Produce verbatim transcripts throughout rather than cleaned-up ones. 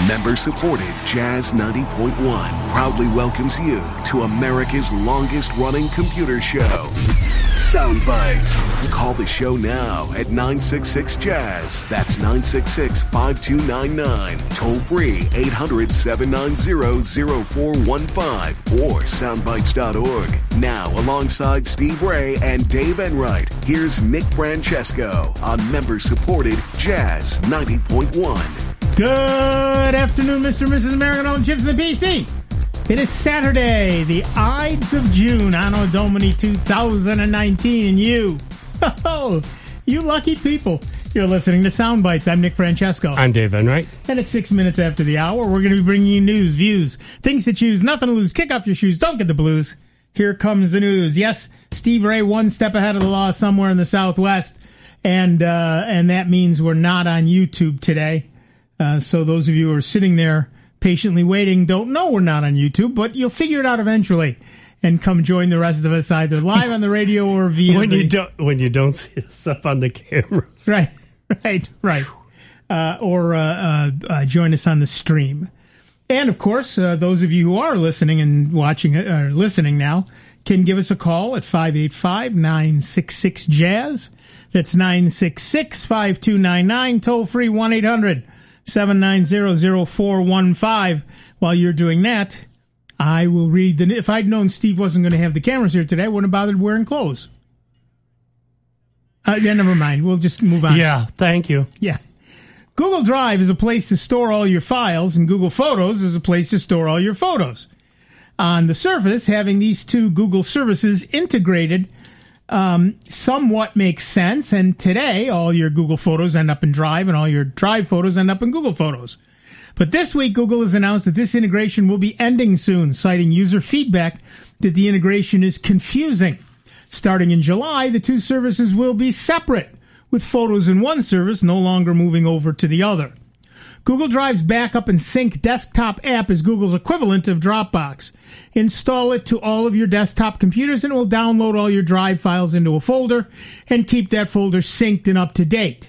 Member-supported Jazz ninety point one proudly welcomes you to America's longest-running computer show, Soundbites. Call the show now at nine six six jazz. That's nine six six, five two nine nine. Toll free eight hundred, seven nine zero, zero four one five or soundbites dot org. Now, alongside Steve Ray and Dave Enright, here's Nick Francesco on member-supported Jazz ninety point one. Good afternoon, Mister and Missus American Owned Chips in the P C. It is Saturday, the Ides of June, Anno Domini two thousand nineteen, and you, oh, you lucky people, you're listening to Soundbites. I'm Nick Francesco. I'm Dave Enright. And it's six minutes after the hour. We're going to be bringing you news, views, things to choose, nothing to lose. Kick off your shoes, don't get the blues. Here comes the news. Yes, Steve Ray one step ahead of the law somewhere in the Southwest, and uh, and that means we're not on YouTube today. Uh, so those of you who are sitting there patiently waiting don't know we're not on YouTube, but you'll figure it out eventually and come join the rest of us either live on the radio or via when the... you don't when you don't see us up on the cameras. Right, right, right. Uh, or uh, uh, uh, join us on the stream. And, of course, uh, those of you who are listening and watching or uh, listening now can give us a call at five eight five, nine six six, jazz. That's nine six six, five two nine nine, toll free one eight hundred, seven nine zero, zero four one five. While you're doing that, I will read the... If I'd known Steve wasn't going to have the cameras here today, I wouldn't have bothered wearing clothes. Uh, yeah, never mind. We'll just move on. Yeah, thank you. Yeah. Google Drive is a place to store all your files, and Google Photos is a place to store all your photos. On the surface, having these two Google services integrated um, somewhat makes sense, and today all your Google Photos end up in Drive, and all your Drive photos end up in Google Photos. But this week, Google has announced that this integration will be ending soon, citing user feedback that the integration is confusing. Starting in July, the two services will be separate, with Photos in one service no longer moving over to the other. Google Drive's Backup and Sync desktop app is Google's equivalent of Dropbox. Install it to all of your desktop computers and it will download all your Drive files into a folder and keep that folder synced and up to date.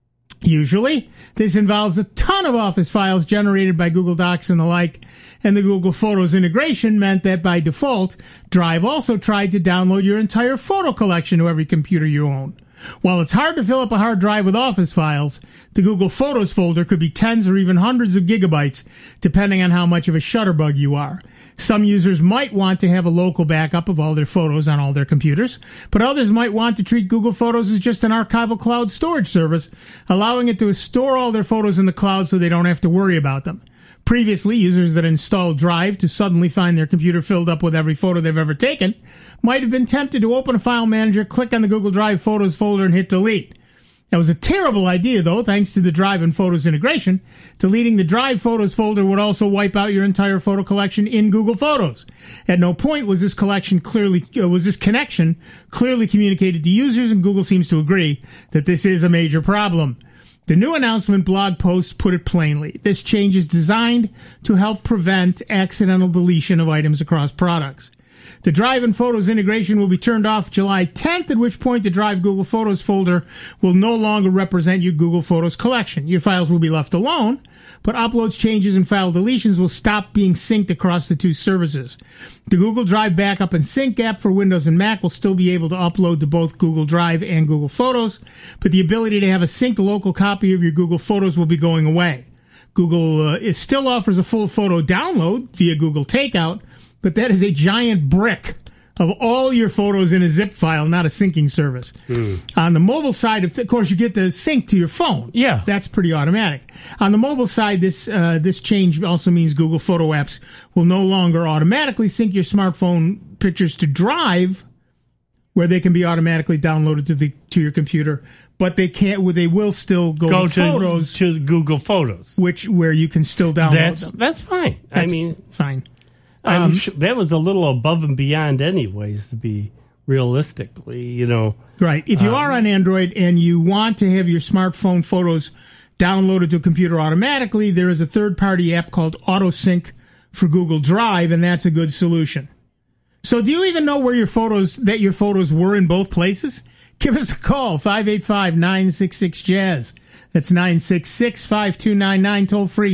Usually, this involves a ton of Office files generated by Google Docs and the like, and the Google Photos integration meant that by default, Drive also tried to download your entire photo collection to every computer you own. While it's hard to fill up a hard drive with Office files, the Google Photos folder could be tens or even hundreds of gigabytes, depending on how much of a shutterbug you are. Some users might want to have a local backup of all their photos on all their computers, but others might want to treat Google Photos as just an archival cloud storage service, allowing it to store all their photos in the cloud so they don't have to worry about them. Previously, users that installed Drive to suddenly find their computer filled up with every photo they've ever taken might have been tempted to open a file manager, click on the Google Drive Photos folder, and hit delete. That was a terrible idea, though, thanks to the Drive and Photos integration. Deleting the Drive Photos folder would also wipe out your entire photo collection in Google Photos. At no point was this collection clearly uh, was this connection clearly communicated to users, and Google seems to agree that this is a major problem. The new announcement blog post put it plainly. This change is designed to help prevent accidental deletion of items across products. The Drive and Photos integration will be turned off July tenth, at which point the Drive Google Photos folder will no longer represent your Google Photos collection. Your files will be left alone, but uploads, changes, and file deletions will stop being synced across the two services. The Google Drive Backup and Sync app for Windows and Mac will still be able to upload to both Google Drive and Google Photos, but the ability to have a synced local copy of your Google Photos will be going away. Google uh, it still offers a full photo download via Google Takeout, but that is a giant brick of all your photos in a zip file, not a syncing service. Mm. On the mobile side, of, of course, you get the sync to your phone. Yeah. That's pretty automatic. On the mobile side, this uh, this change also means Google Photo apps will no longer automatically sync your smartphone pictures to Drive, where they can be automatically downloaded to the to your computer, but they can't. They will still go, go to, to Photos to Google Photos, which where you can still download that's, them. That's fine. That's I mean, fine. I'm Um, sure that was a little above and beyond, anyways. To be realistically, you know, right. If you um, are on Android and you want to have your smartphone photos downloaded to a computer automatically, there is a third-party app called AutoSync for Google Drive, and that's a good solution. So, do you even know where your photos that your photos were in both places? Give us a call, five eight five, nine six six, jazz. That's nine six six, five two nine nine, toll free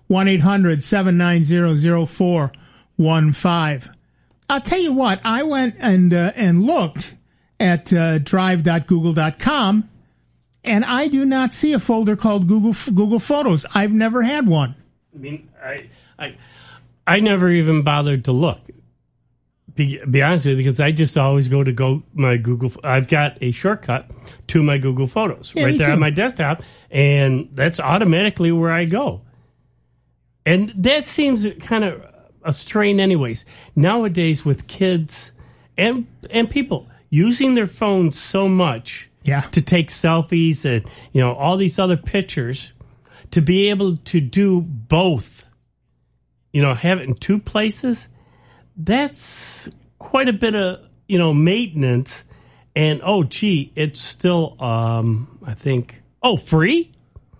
one eight hundred seven nine zero zero four one five. I'll tell you what, I went and uh, and looked at uh, drive dot google dot com, and I do not see a folder called Google Google Photos. I've never had one. I mean, I I, I never even bothered to look. Be, be honest with you, because I just always go to go my Google. I've got a shortcut to my Google Photos yeah, right there too. on my desktop, and that's automatically where I go. And that seems kind of a strain, anyways. Nowadays, with kids and and people using their phones so much yeah. to take selfies and, you know, all these other pictures, to be able to do both, you know, have it in two places, that's quite a bit of, you know, maintenance. And, oh, gee, it's still, um, I think, oh, free?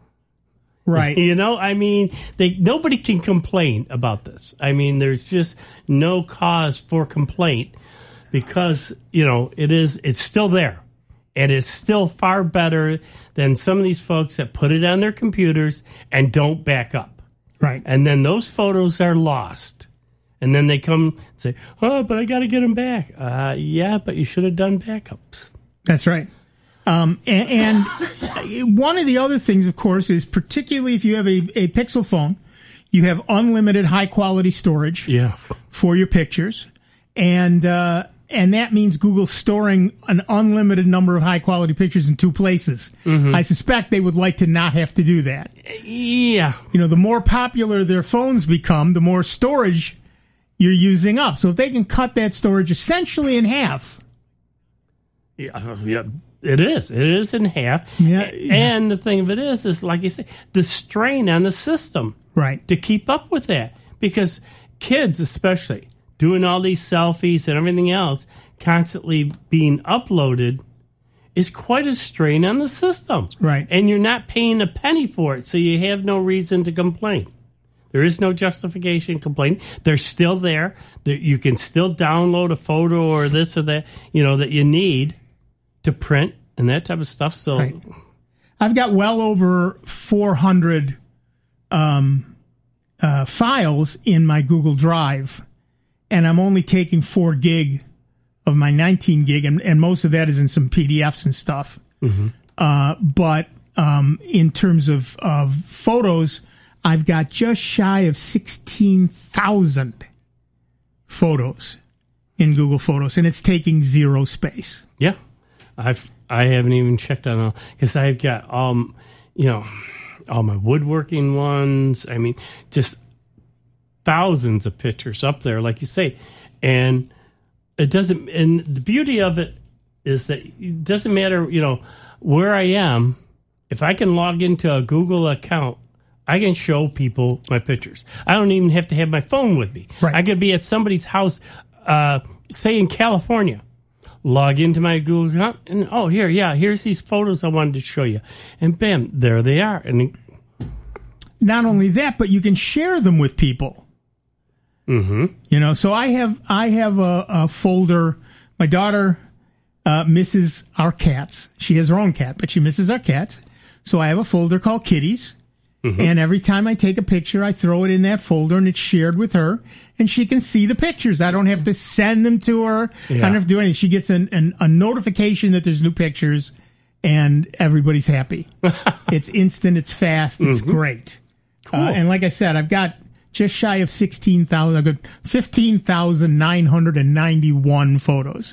Right. You know, I mean, they nobody can complain about this. I mean, there's just no cause for complaint because, you know, it is, it's still there. And it's still far better than some of these folks that put it on their computers and don't back up. Right. And then those photos are lost. And then they come and say, oh, but I got to get them back. Uh, yeah, but you should have done backups. That's right. Um, and, and one of the other things, of course, is particularly if you have a, a Pixel phone, you have unlimited high-quality storage yeah. for your pictures. And uh, and that means Google's storing an unlimited number of high-quality pictures in two places. Mm-hmm. I suspect they would like to not have to do that. Yeah. You know, the more popular their phones become, the more storage you're using up. So if they can cut that storage essentially in half. Yeah, yeah, it is. It is in half. Yeah, yeah. And the thing of it is, is like you say, the strain on the system. Right. To keep up with that. Because kids especially, doing all these selfies and everything else, constantly being uploaded, is quite a strain on the system. Right. And you're not paying a penny for it, so you have no reason to complain. There is no justification complaining. They're still there. You can still download a photo or this or that, you know, that you need to print and that type of stuff. So right. I've got well over four hundred um, uh, files in my Google Drive, and I'm only taking four gig of my nineteen gig, and, and most of that is in some P D Fs and stuff. Mm-hmm. Uh, but um, in terms of, of photos, I've got just shy of sixteen thousand photos in Google Photos, and it's taking zero space. Yeah. I've, I haven't even checked on all, because I've got, um, you know, all my woodworking ones. I mean, just thousands of pictures up there, like you say. And it doesn't, and the beauty of it is that it doesn't matter, you know, where I am. If I can log into a Google account, I can show people my pictures. I don't even have to have my phone with me. Right. I could be at somebody's house, uh, say in California, log into my Google account, and oh, here, yeah, here's these photos I wanted to show you. And bam, there they are. And not only that, but you can share them with people. Mm-hmm. You know, so I have I have a, a folder. My daughter uh, misses our cats. She has her own cat, but she misses our cats. So I have a folder called Kitties. Mm-hmm. And every time I take a picture, I throw it in that folder, and it's shared with her, and she can see the pictures. I don't have to send them to her. Yeah. I don't have to do anything. She gets an, an, a notification that there's new pictures, and everybody's happy. It's instant. It's fast. It's mm-hmm. great. Cool. Uh, and like I said, I've got just shy of sixteen thousand. I've got fifteen thousand nine hundred ninety-one photos.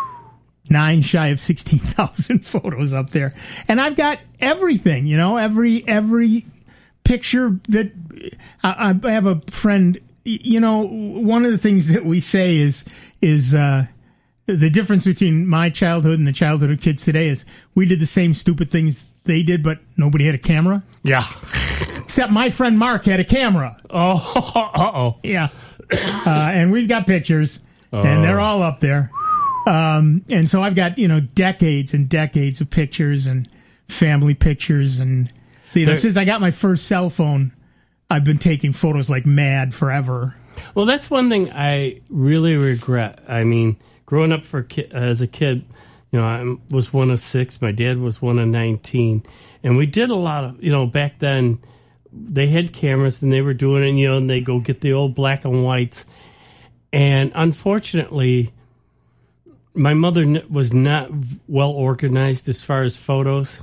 Nine shy of sixteen thousand photos up there. And I've got everything, you know, every every picture that I, I have a friend, you know, one of the things that we say is is uh, the difference between my childhood and the childhood of kids today is we did the same stupid things they did, but nobody had a camera. Yeah. Except my friend Mark had a camera. Oh, uh-oh. Yeah. Uh, and we've got pictures, oh. and they're all up there. Um, and so I've got, you know, decades and decades of pictures and family pictures. And, you know, there, since I got my first cell phone, I've been taking photos like mad forever. Well, that's one thing I really regret. I mean, growing up for ki- as a kid, you know, I was one of six. My dad was one of nineteen. And we did a lot of, you know, back then, they had cameras and they were doing it, you know, and they go get the old black and whites. And unfortunately, my mother was not well organized as far as photos.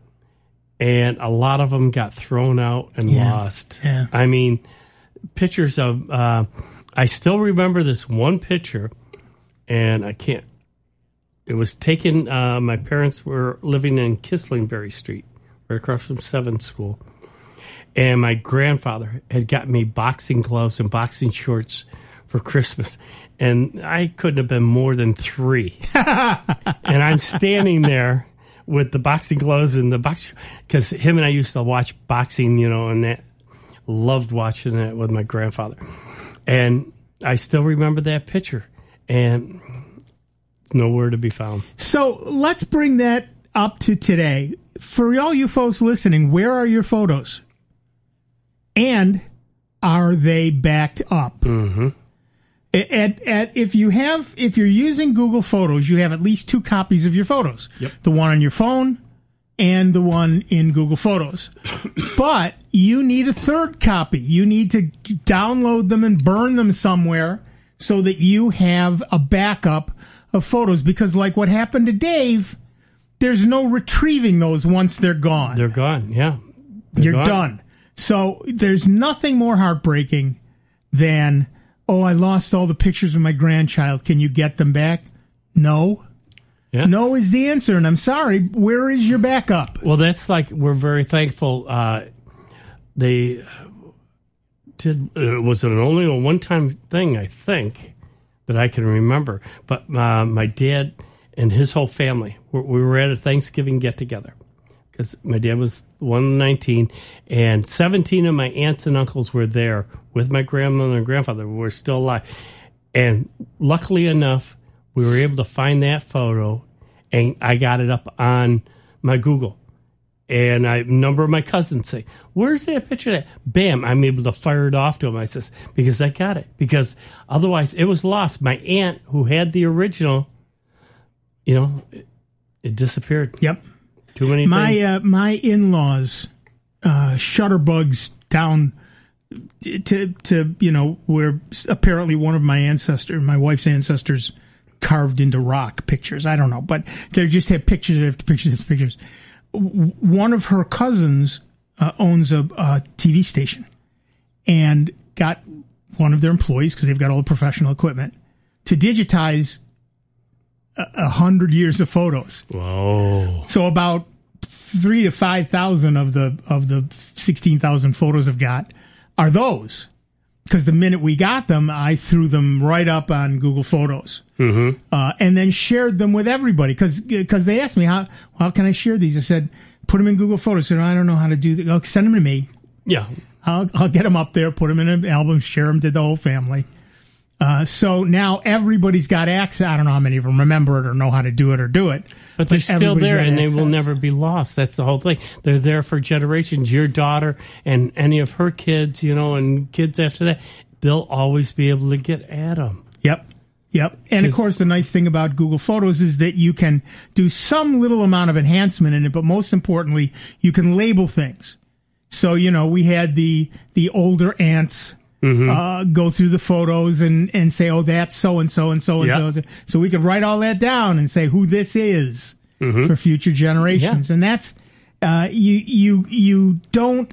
And a lot of them got thrown out and yeah. lost. Yeah. I mean, pictures of, uh, I still remember this one picture, and I can't, it was taken, uh, my parents were living in Kislingbury Street, right across from Seventh School. And my grandfather had got me boxing gloves and boxing shorts for Christmas. And I couldn't have been more than three. And I'm standing there with the boxing gloves and the box, because him and I used to watch boxing, you know, and that, loved watching that with my grandfather. And I still remember that picture, and it's nowhere to be found. So let's bring that up to today. For all you folks listening, where are your photos? And are they backed up? Mm-hmm. At, at, if you have, if you're using Google Photos, you have at least two copies of your photos. Yep. The one on your phone and the one in Google Photos. But you need a third copy. You need to download them and burn them somewhere so that you have a backup of photos. Because like what happened to Dave, there's no retrieving those once they're gone. They're gone, yeah. They're You're gone. done. So there's nothing more heartbreaking than, oh, I lost all the pictures of my grandchild. Can you get them back? No. Yeah. No is the answer, and I'm sorry. Where is your backup? Well, that's like, we're very thankful. Uh, they did, it was an only a one-time thing, I think, that I can remember. But uh, my dad and his whole family, we, we were at a Thanksgiving get-together. Because my dad was one of nineteen, and seventeen of my aunts and uncles were there with my grandmother and grandfather. We were still alive. And luckily enough, we were able to find that photo, and I got it up on my Google. And I, a number of my cousins say, where's that picture of that? Bam, I'm able to fire it off to them. I says, because I got it. Because otherwise, it was lost. My aunt, who had the original, you know, it, it disappeared. Yep. Too many my, things. uh, my in-laws, uh, shutterbugs down to, to, to, you know, where apparently one of my ancestors, my wife's ancestors, carved into rock pictures. I don't know, but they just have pictures after pictures after pictures. One of her cousins uh, owns a, a T V station and got one of their employees, because they've got all the professional equipment, to digitize a, a hundred years of photos. Whoa! So about three to five thousand of the of the sixteen thousand photos I've got are those. Because the minute we got them, I threw them right up on Google Photos, Mm-hmm. uh, and then shared them with everybody. Because because they asked me how how can I share these? I said, put them in Google Photos. I said, I don't know how to do that. Oh, send them to me. Yeah. I'll I'll get them up there, put them in an album, share them to the whole family. Uh, so now everybody's got access. I don't know how many of them remember it or know how to do it or do it. But they're still everybody's there, got and they will access. never be lost. That's the whole thing. They're there for generations. Your daughter and any of her kids, you know, and kids after that, they'll always be able to get at them. Yep. Yep. And of course, the nice thing about Google Photos is that you can do some little amount of enhancement in it, but most importantly, you can label things. So, you know, we had the the older aunts mm-hmm. uh, go through the photos and, and say, oh, that's so-and-so and so-and-so. Yep. So we could write all that down and say who this is mm-hmm. for future generations. Yeah. And that's, uh, you, you, you don't,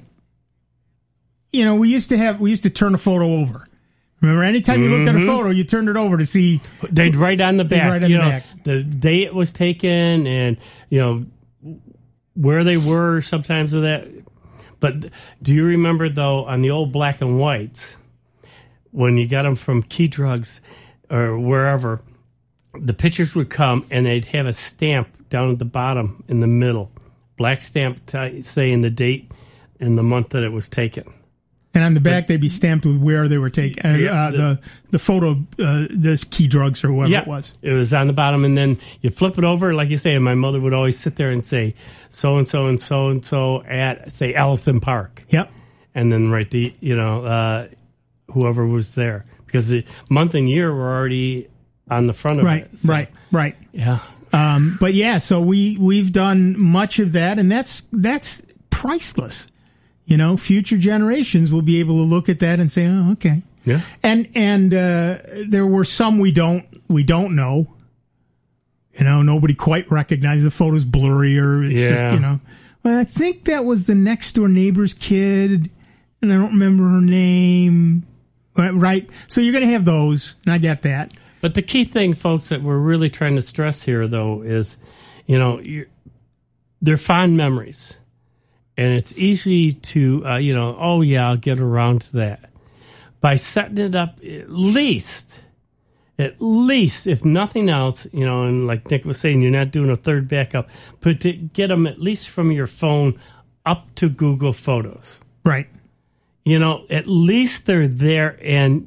you know, we used to have, we used to turn a photo over. Remember, anytime you looked at a photo, you turned it over to see. They'd write on the back, right on you the know, back. the day it was taken and, you know, where they were sometimes of that. But do you remember, though, on the old black and whites, when you got them from Key Drugs or wherever, the pictures would come and they'd have a stamp down at the bottom in the middle, black stamp t- saying the date and the month that it was taken. And on the back, they'd be stamped with where they were taken. Uh, Yeah, the, the- the the photo, uh, the Key Drugs or whoever Yeah, it was. it was on the bottom, and then you flip it over, like you say. And my mother would always sit there and say, "So and so and so and so at say Allison Park," Yep. and then write the you know uh, whoever was there, because the month and year were already on the front of Right, it. So, right, right. Yeah. Um, but yeah, so we we've done much of that, and that's that's priceless. You know, future generations will be able to look at that and say, "Oh, okay." Yeah. And and uh, there were some we don't we don't know. You know, nobody quite recognized the photo's blurry or it's Yeah. just, you know. Well, I think that was the next door neighbor's kid, and I don't remember her name. Right? So you're going to have those, and I get that. But the key thing, folks, that we're really trying to stress here, though, is, you know, you're, they're fond memories. And it's easy to, uh, you know, oh, yeah, I'll get around to that. By setting it up at least, at least, if nothing else, you know, and like Nick was saying, you're not doing a third backup, but to get them at least from your phone up to Google Photos. Right. You know, at least they're there, and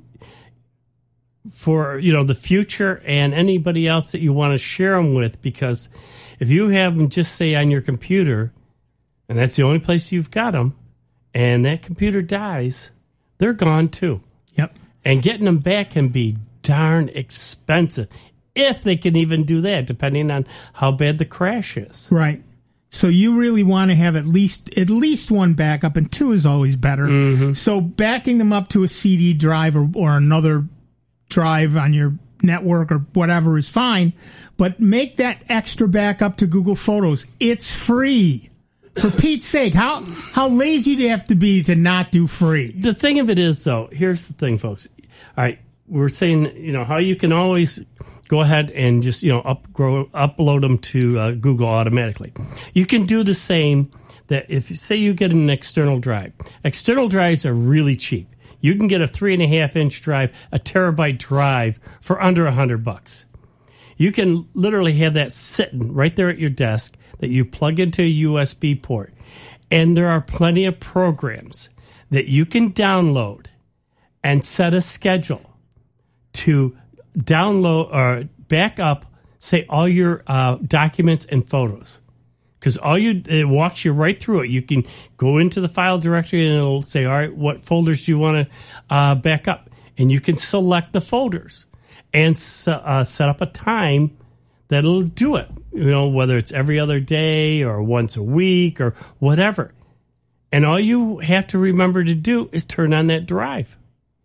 for, you know, the future and anybody else that you want to share them with, because if you have them just say on your computer, and that's the only place you've got them, and that computer dies, they're gone too. Yep. And getting them back can be darn expensive, if they can even do that, depending on how bad the crash is. Right. So you really want to have at least at least one backup, and two is always better. Mm-hmm. So backing them up to a C D drive or, or another drive on your network or whatever is fine, but make that extra backup to Google Photos. It's free. For Pete's sake, how how lazy do you have to be to not do free? The thing of it is, though, here's the thing, folks. All right, we're saying, you know, how you can always go ahead and just, you know, up, grow, upload them to uh, Google automatically. You can do the same that if, say, you get an external drive. External drives are really cheap. You can get a three and a half inch drive, a terabyte drive for under a hundred bucks. You can literally have that sitting right there at your desk that you plug into a U S B port. And there are plenty of programs that you can download and set a schedule to download or back up, say, all your uh, documents and photos. Because all you it walks you right through it. You can go into the file directory and it'll say, all right, what folders do you want to uh, back up? And you can select the folders and uh, set up a time that'll do it. You know, whether it's every other day or once a week or whatever. And all you have to remember to do is turn on that drive.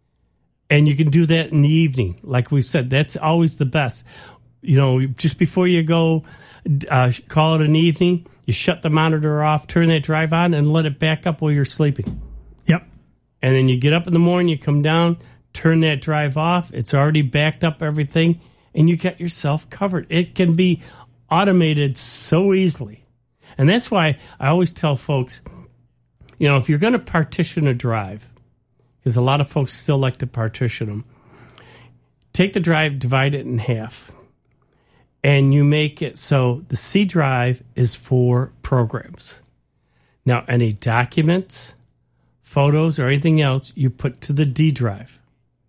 And you can do that in the evening. Like we've said, that's always the best. You know, just before you go, uh, call it an evening, you shut the monitor off, turn that drive on, and let it back up while you're sleeping. Yep. And then you get up in the morning, you come down, turn that drive off. It's already backed up everything, and you get yourself covered. It can be automated so easily. And that's why I always tell folks, you know, if you're going to partition a drive, because a lot of folks still like to partition them, take the drive, divide it in half, and you make it so the C drive is for programs. Now, any documents, photos, or anything else, you put to the D drive.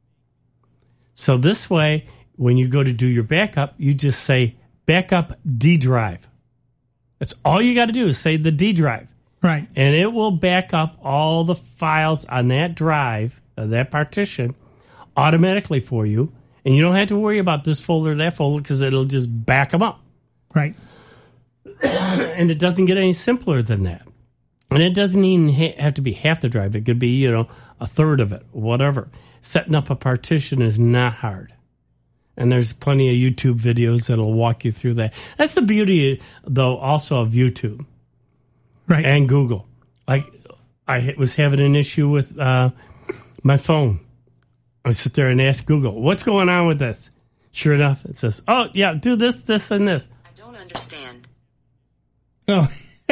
So this way, when you go to do your backup, you just say backup D drive. That's all you got to do is say the D drive. Right. And it will back up all the files on that drive, uh, that partition, automatically for you. And you don't have to worry about this folder or that folder because it'll just back them up. Right. And it doesn't get any simpler than that. And it doesn't even ha- have to be half the drive. It could be, you know, a third of it, whatever. Setting up a partition is not hard. And there's plenty of YouTube videos that'll walk you through that. That's the beauty, though, also of YouTube. Right. And Google. Like, I was having an issue with uh, my phone. I sit there and ask Google, what's going on with this? Sure enough, it says, oh, yeah, do this, this, and this. I don't understand. Oh.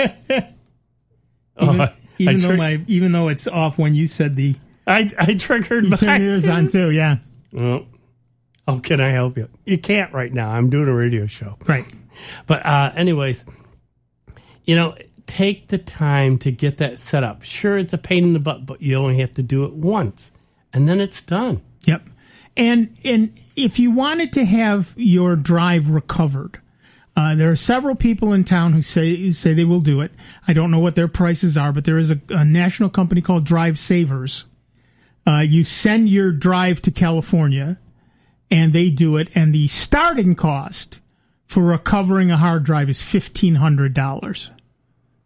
oh even I, even I though tri- my even though it's off when you said the I, I triggered you mine, turned yours too. on too, yeah. Well, how can I help you? You can't right now. I'm doing a radio show. Right. But uh, anyways, you know, take the time to get that set up. Sure, it's a pain in the butt, but you only have to do it once, and then it's done. Yep. And and if you wanted to have your drive recovered, uh, there are several people in town who say who say they will do it. I don't know what their prices are, but there is a, a national company called Drive Savers. Uh, you send your drive to California, and they do it, and the starting cost for recovering a hard drive is fifteen hundred dollars.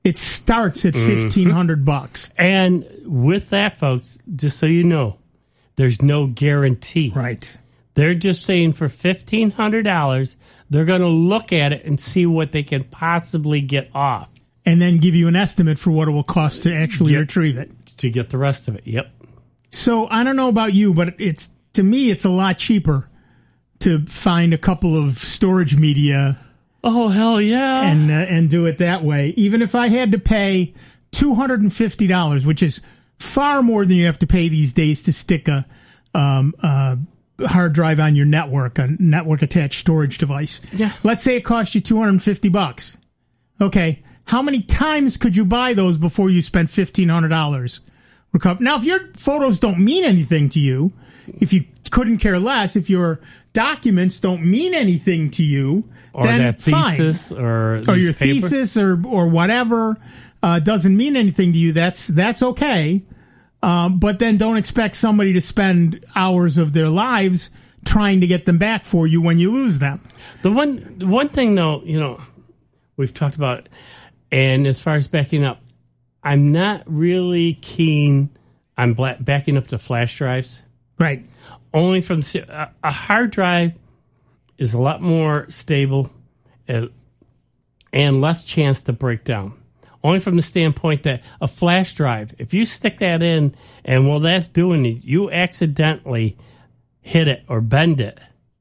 It starts at fifteen hundred bucks. And with that, folks, just so you know, there's no guarantee. Right. They're just saying for fifteen hundred dollars, they're going to look at it and see what they can possibly get off. And then give you an estimate for what it will cost to actually Get, retrieve it. To get the rest of it, yep. So I don't know about you, but it's to me, it's a lot cheaper to find a couple of storage media. Oh, hell yeah. And, uh, and do it that way. Even if I had to pay two hundred fifty dollars, which is far more than you have to pay these days to stick a um, uh, hard drive on your network, a network attached storage device. Yeah. Let's say it cost you two hundred fifty bucks. Okay. How many times could you buy those before you spent fifteen hundred dollars? Now, if your photos don't mean anything to you, if you couldn't care less, if your documents don't mean anything to you, or then that thesis fine. or, or your paper. thesis or or whatever uh, doesn't mean anything to you, that's that's okay. Um, but then don't expect somebody to spend hours of their lives trying to get them back for you when you lose them. The one the one thing, though, you know, we've talked about it, and as far as backing up, I'm not really keen on black, backing up to flash drives. Right. Only from a, a hard drive is a lot more stable and, and less chance to break down. Only from the standpoint that a flash drive, if you stick that in and while that's doing it, you accidentally hit it or bend it.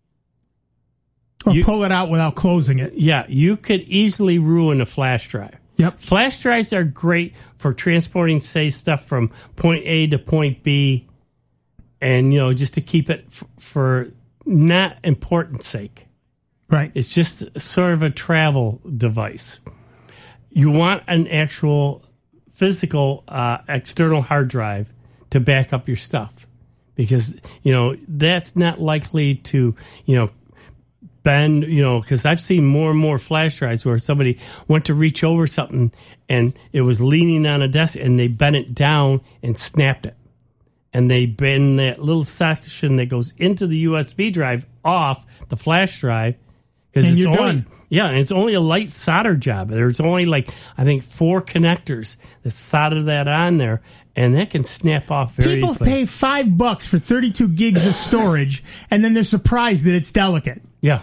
Or you, pull it out without closing it. Yeah, you could easily ruin a flash drive. Yep. Flash drives are great for transporting, say, stuff from point A to point B, and, you know, just to keep it f- for not importance sake. Right. It's just sort of a travel device. You want an actual physical uh, external hard drive to back up your stuff because, you know, that's not likely to, you know, bend, you know, because I've seen more and more flash drives where somebody went to reach over something and it was leaning on a desk and they bent it down and snapped it. And they bend that little section that goes into the U S B drive off the flash drive. And it's you're only, done. Yeah, and it's only a light solder job. There's only like, I think, four connectors that solder that on there, and that can snap off very People easily. pay five bucks for thirty-two gigs of storage, and then they're surprised that it's delicate. Yeah.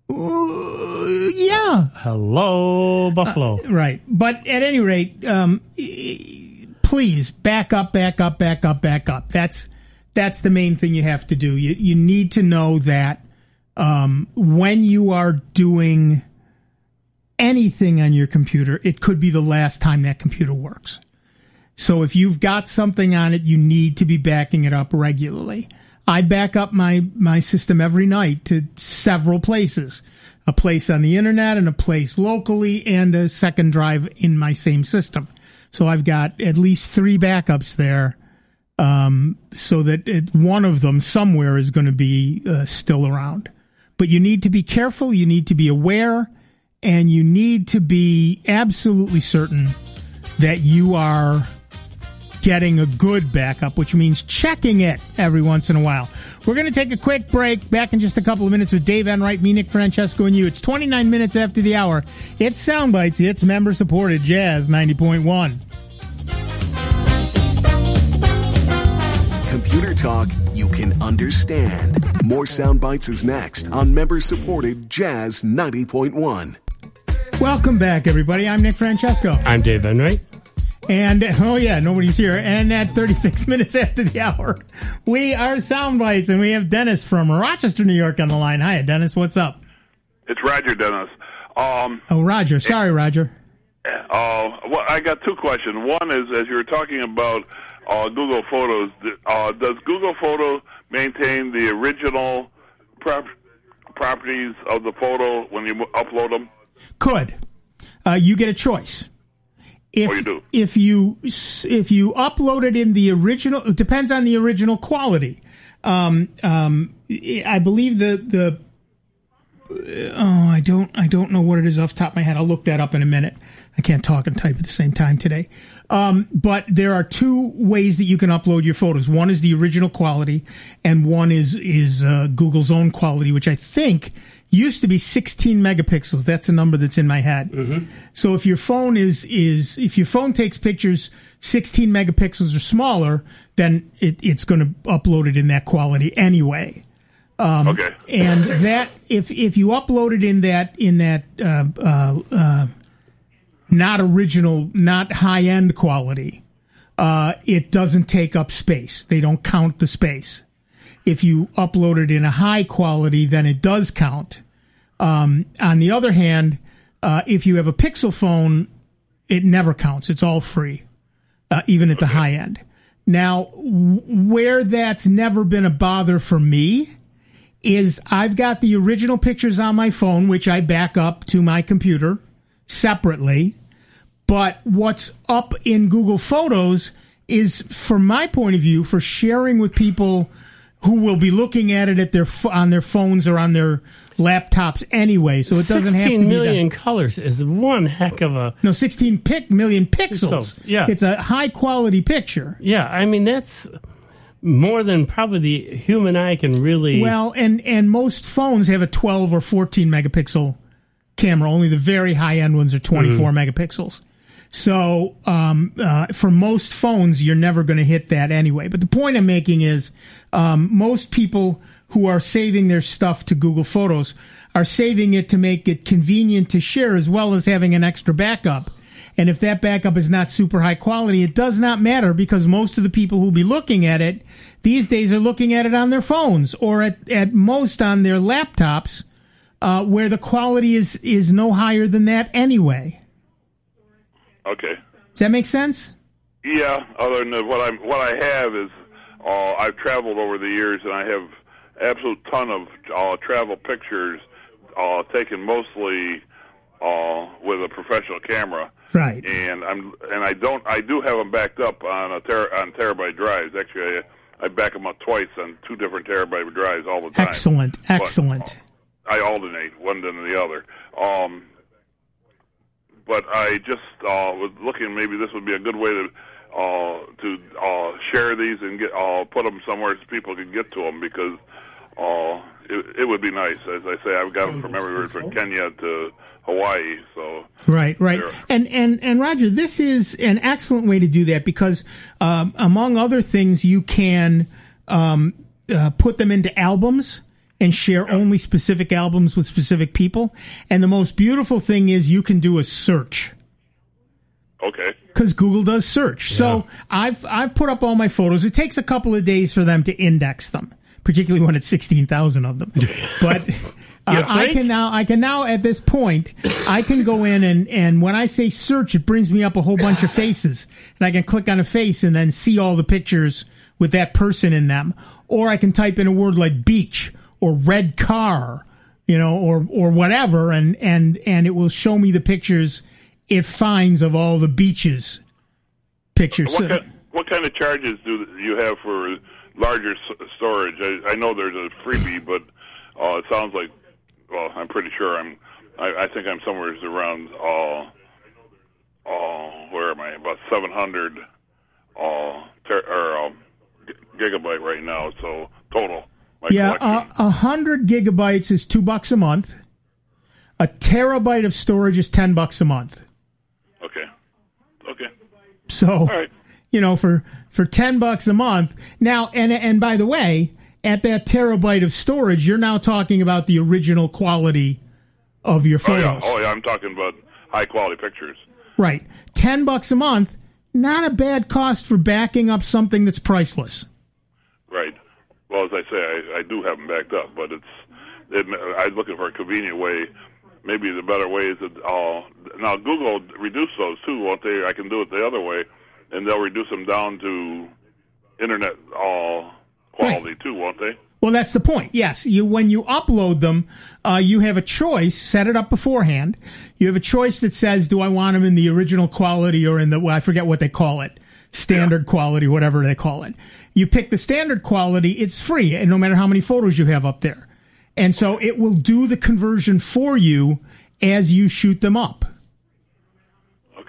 Uh, yeah. Hello, Buffalo. Uh, right. But at any rate, um, please back up, back up, back up, back up. That's that's the main thing you have to do. You you need to know that um, when you are doing anything on your computer, it could be the last time that computer works. So if you've got something on it, you need to be backing it up regularly. I back up my, my system every night to several places, a place on the internet and a place locally and a second drive in my same system. So I've got at least three backups there, um, so that it, one of them somewhere is going to be uh, still around. But you need to be careful, you need to be aware, and you need to be absolutely certain that you are getting a good backup, which means checking it every once in a while. We're going to take a quick break. Back in just a couple of minutes with Dave Enright, me, Nick Francesco, and you. It's twenty-nine minutes after the hour. It's Soundbites. It's member-supported Jazz ninety point one. Computer talk you can understand. More Soundbites is next on member-supported Jazz ninety point one. Welcome back, everybody. I'm Nick Francesco. I'm Dave Enright. And, oh yeah, nobody's here. And at thirty-six minutes after the hour, we are Soundbites, and we have Dennis from Rochester, New York on the line. Hi, Dennis. What's up? It's Roger, Dennis. Um, oh, Roger. Sorry, Roger. Uh, well, I got two questions. One is, as you were talking about uh, Google Photos, uh, does Google Photo maintain the original prop- properties of the photo when you upload them? Could. Uh, you get a choice. If, oh, you do. If you if you upload it in the original, it depends on the original quality. Um, um, I believe the the oh I don't I don't know what it is off the top of my head. I'll look that up in a minute. I can't talk and type at the same time today. Um, but there are two ways that you can upload your photos. One is the original quality, and one is is uh, Google's own quality, which I think used to be sixteen megapixels. That's a number that's in my head. Mm-hmm. So if your phone is is if your phone takes pictures sixteen megapixels or smaller, then it, it's going to upload it in that quality anyway. Um, okay. And that if if you upload it in that in that uh, uh, uh, not original, not high end quality, uh, it doesn't take up space. They don't count the space. If you upload it in a high quality, then it does count. Um, on the other hand, uh, if you have a Pixel phone, it never counts. It's all free, uh, even at the high end. Now, w- where that's never been a bother for me is I've got the original pictures on my phone, which I back up to my computer separately. But what's up in Google Photos is, from my point of view, for sharing with people who will be looking at it at their on their phones or on their laptops anyway. So it doesn't have to be sixteen million colors is one heck of a... No, sixteen pic, million pixels. Pixels, yeah. It's a high-quality picture. Yeah, I mean, that's more than probably the human eye can really... Well, and, and most phones have a twelve or fourteen megapixel camera. Only the very high-end ones are twenty-four mm-hmm. megapixels. So um, uh, for most phones, you're never going to hit that anyway. But the point I'm making is um, most people who are saving their stuff to Google Photos are saving it to make it convenient to share, as well as having an extra backup. And if that backup is not super high quality, it does not matter, because most of the people who will be looking at it these days are looking at it on their phones or at, at most on their laptops, uh, where the quality is, is no higher than that anyway. Okay. Does that make sense? Yeah. Other than what I'm, what I have is, uh, I've traveled over the years, and I have absolute ton of uh, travel pictures uh, taken mostly uh, with a professional camera. Right. And I'm and I don't I do have them backed up on a ter- on terabyte drives. Actually, I, I back them up twice on two different terabyte drives all the time. Excellent. Excellent. But, uh, I alternate one than the other. Um, But I just uh, was looking. Maybe this would be a good way to uh, to uh, share these and get uh, put them somewhere so people can get to them, because uh, it, it would be nice. As I say, I've got them from everywhere, from Kenya to Hawaii. So right, right, and and and Roger, this is an excellent way to do that, because um, among other things, you can um, uh, put them into albums and share yeah. only specific albums with specific people. And the most beautiful thing is you can do a search. Okay. Because Google does search. Yeah. So I've I've put up all my photos. It takes a couple of days for them to index them, particularly when it's sixteen thousand of them. But uh, I can now I can now at this point I can go in and and when I say search, it brings me up a whole bunch of faces, and I can click on a face and then see all the pictures with that person in them. Or I can type in a word like beach or red car, you know, or or whatever, and, and, and it will show me the pictures it finds of all the beaches pictures. What kind, what kind of charges do you have for larger storage? I, I know there's a freebie, but uh, it sounds like, well, I'm pretty sure I'm, I, I think I'm somewhere around, uh, uh, where am I? About seven hundred uh, ter- or, uh, gigabyte right now, so total. My yeah, a uh, hundred gigabytes is two bucks a month. A terabyte of storage is ten bucks a month. Okay. Okay. So, right. you know, for for ten bucks a month now, and and by the way, at that terabyte of storage, you're now talking about the original quality of your photos. Oh yeah, oh, yeah. I'm talking about high quality pictures. Right, ten bucks a month, not a bad cost for backing up something that's priceless. Right. Well, as I say, I, I do have them backed up, but it's it, I'm looking for a convenient way. Maybe the better way is that uh, now Google reduce those too, won't they? I can do it the other way, and they'll reduce them down to internet uh, quality right. too, won't they? Well, that's the point. Yes, you when you upload them, uh, you have a choice. Set it up beforehand. You have a choice that says, "Do I want them in the original quality or in the well, I forget what they call it." Standard yeah. quality, whatever they call it. You pick the standard quality, it's free, and no matter how many photos you have up there. And so it will do the conversion for you as you shoot them up.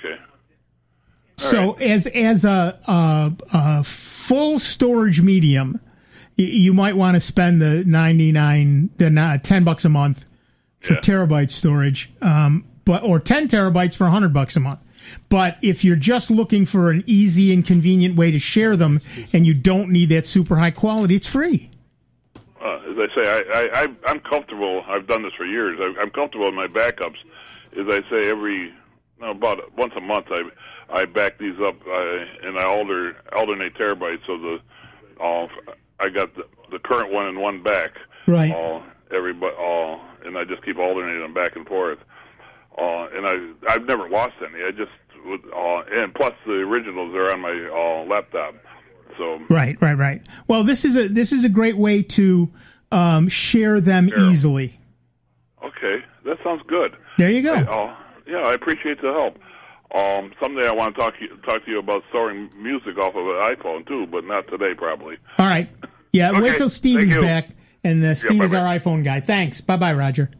So right. as as a, a, a full storage medium, you, you might want to spend the ninety-nine, the ten bucks a month for yeah. terabyte storage, um, but or ten terabytes for a hundred bucks a month. But if you're just looking for an easy and convenient way to share them, and you don't need that super high quality, it's free. Uh, as I say, I, I, I'm comfortable. I've done this for years. I, I'm comfortable in my backups. As I say, every no, about once a month, I I back these up I, and I alter alternate terabytes. So the uh, I got the, the current one in one back. Right. Uh, every uh, and I just keep alternating them back and forth. Uh, and I I've never lost any. I just uh, and plus the originals are on my uh, laptop. So right, right, right. Well, this is a this is a great way to um, share them Share. easily. Okay, that sounds good. There you go. I, uh, yeah, I appreciate the help. Um, someday I want to talk to you, talk to you about storing music off of an iPhone too, but not today, probably. All right. Yeah, Okay, wait till Steve thank is you. back, and uh, Steve Yeah, is bye-bye. our iPhone guy. Thanks. Bye, bye, Roger.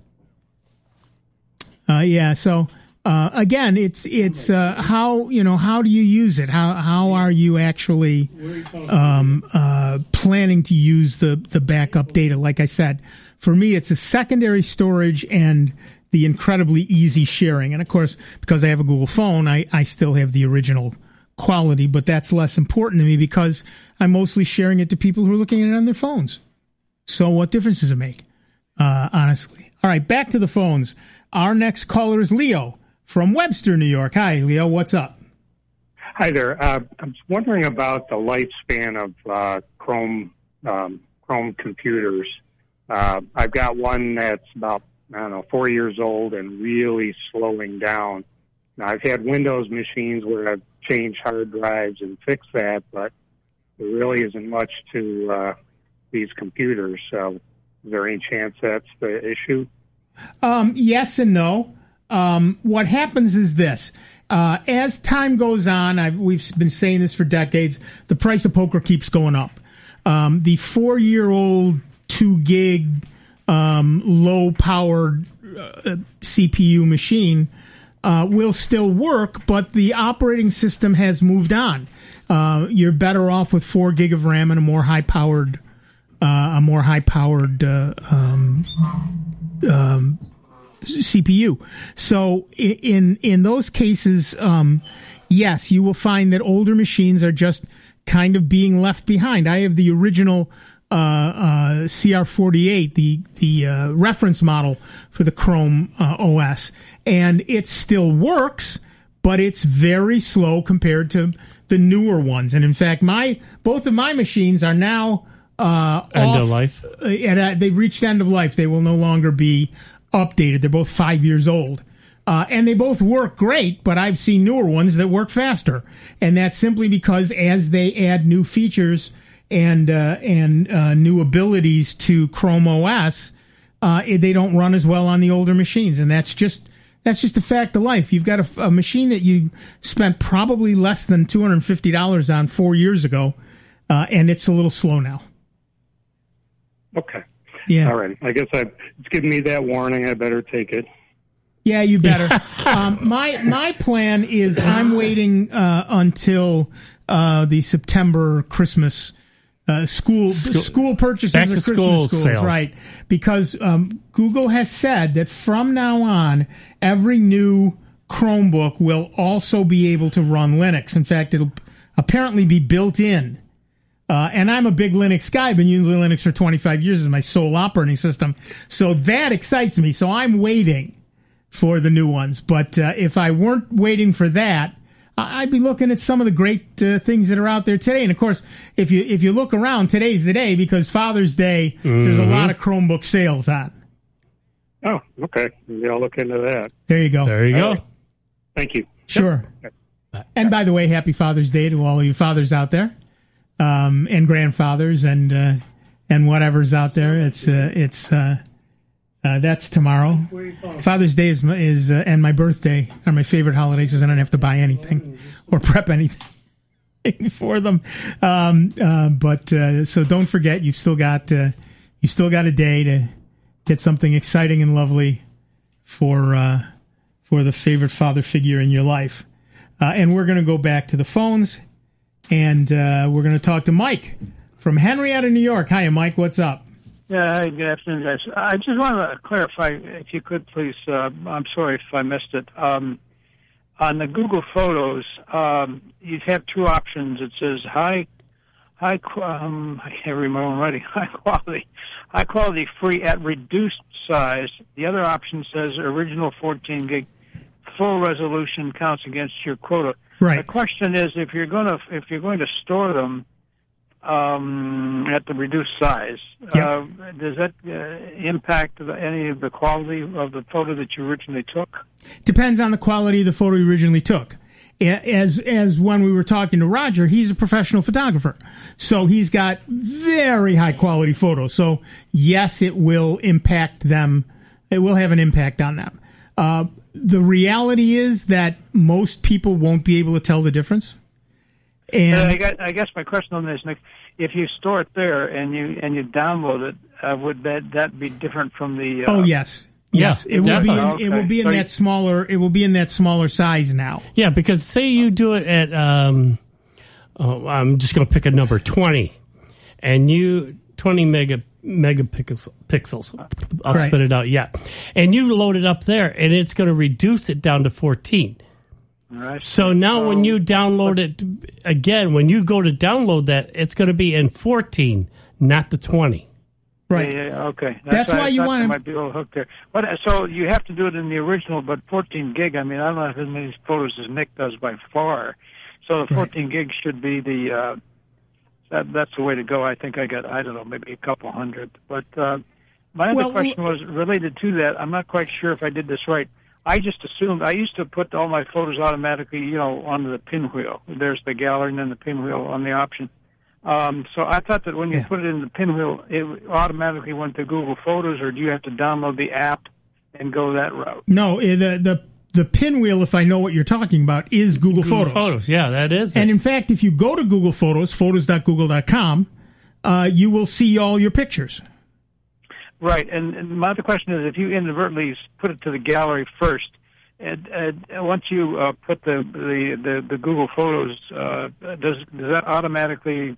Uh, yeah. So uh, again, it's it's uh, how you know how do you use it? How how are you actually um, uh, planning to use the the backup data? Like I said, for me, it's a secondary storage and the incredibly easy sharing. And of course, because I have a Google phone, I, I still have the original quality, but that's less important to me because I'm mostly sharing it to people who are looking at it on their phones. So what difference does it make? Uh, honestly. All right, back to the phones. Our next caller is Leo from Webster, New York. Hi, Leo. What's up? Hi there. Uh, I'm wondering about the lifespan of uh, Chrome um, Chrome computers. Uh, I've got one that's about, I don't know, four years old and really slowing down. Now, I've had Windows machines where I've changed hard drives and fixed that, but there really isn't much to uh, these computers. So is there any chance that's the issue? Um, yes and no. Um, what happens is this. Uh, as time goes on, I've, we've been saying this for decades, the price of poker keeps going up. Um, the four-year-old two gig um, low-powered uh, C P U machine uh, will still work, but the operating system has moved on. Uh, you're better off with four gig of RAM and a more high-powered, uh, a more high-powered uh, um, um, C P U. So in in those cases, um, yes, you will find that older machines are just kind of being left behind. I have the original uh, uh, C R forty-eight, the the uh, reference model for the Chrome uh, O S, and it still works, but it's very slow compared to the newer ones. And in fact, my both of my machines are now uh, End off, of life. Uh, and, uh, they've reached end of life. They will no longer be updated. They're both five years old. Uh, and they both work great, but I've seen newer ones that work faster. And that's simply because as they add new features and uh, and uh, new abilities to Chrome O S, uh, they don't run as well on the older machines. And that's just that's just a fact of life. You've got a, a machine that you spent probably less than two hundred fifty dollars on four years ago, uh, and it's a little slow now. Okay. Yeah. All right. I guess I, it's giving me that warning. I better take it. Yeah, you better. um, my my plan is I'm waiting uh, until uh, the September Christmas uh, school School- school purchases back or to Christmas school schools, sales. right? Because um, Google has said that from now on, every new Chromebook will also be able to run Linux. In fact, it'll apparently be built in. Uh, and I'm a big Linux guy. I've been using Linux for twenty-five years as my sole operating system. So that excites me. So I'm waiting for the new ones. But uh, if I weren't waiting for that, I'd be looking at some of the great uh, things that are out there today. And of course, if you if you look around, today's the day because Father's Day, mm-hmm. there's a lot of Chromebook sales on. Oh, okay. Maybe I'll look into that. There you go. There you go. Thank you. Sure. And by the way, happy Father's Day to all of you fathers out there. Um, and grandfathers and uh, and whatever's out there. It's uh, it's uh, uh, that's tomorrow. Father's Day is is uh, and my birthday are my favorite holidays because I don't have to buy anything or prep anything for them. Um, uh, but uh, so don't forget, you've still got uh, you still got a day to get something exciting and lovely for uh, for the favorite father figure in your life. Uh, and we're going to go back to the phones, and uh, we're going to talk to Mike from Henrietta, New York. Hi, Mike. What's up? Yeah, hi, good afternoon, guys. I just want to clarify, if you could, please. Uh, I'm sorry if I missed it. Um, on the Google Photos, um, you have two options. It says high, high. Um, I can't remember already. High quality, high quality, free at reduced size. The other option says original fourteen gig, full resolution counts against your quota. Right. The question is, if you're going to if you're going to store them um, at the reduced size, Yep. uh, does that uh, impact the, any of the quality of the photo that you originally took? Depends on the quality of the photo you originally took. As as when we were talking to Roger, he's a professional photographer, so he's got very high quality photos. So yes, it will impact them. It will have an impact on them. Uh, the reality is that most people won't be able to tell the difference. And Uh, I, guess, I guess my question on this, Nick, if you store it there and you and you download it, uh, would that that be different from the? Uh, oh yes, yes, Yeah, it will be. In, definitely. It will be in Okay. that smaller. It will be in that smaller size now. Yeah, because say you do it at, um, oh, I'm just going to pick a number, twenty, and you, twenty mega megapixels, pixels. I'll Right. spit it out, yeah. And you load it up there, and it's going to reduce it down to fourteen. Right. So now when you download it, again, when you go to download that, it's going to be in fourteen, not the twenty. Right. Yeah, yeah, okay. That's why I you thought want there to- might be a little hook there. But uh, so you have to do it in the original, but fourteen gig. I mean, I don't have as many photos as Nick does by far. So the fourteen gig should be the. Uh, that that's the way to go. I think I got I don't know maybe a couple hundred. But uh, my other Well, question was related to that. I'm not quite sure if I did this right. I just assumed I used to put all my photos automatically, you know, onto the pinwheel. There's the gallery and then the pinwheel on the option. Um, so I thought that when you Yeah. put it in the pinwheel, it automatically went to Google Photos, or do you have to download the app and go that route? No, eh, the the the pinwheel, if I know what you're talking about, is Google, Google Photos. Photos, yeah, that is And it. in fact, if you go to Google Photos, photos dot google dot com, uh, you will see all your pictures. Right. And, and my other question is, if you inadvertently put it to the gallery first, and, and once you uh, put the, the, the, the Google Photos, uh, does does that automatically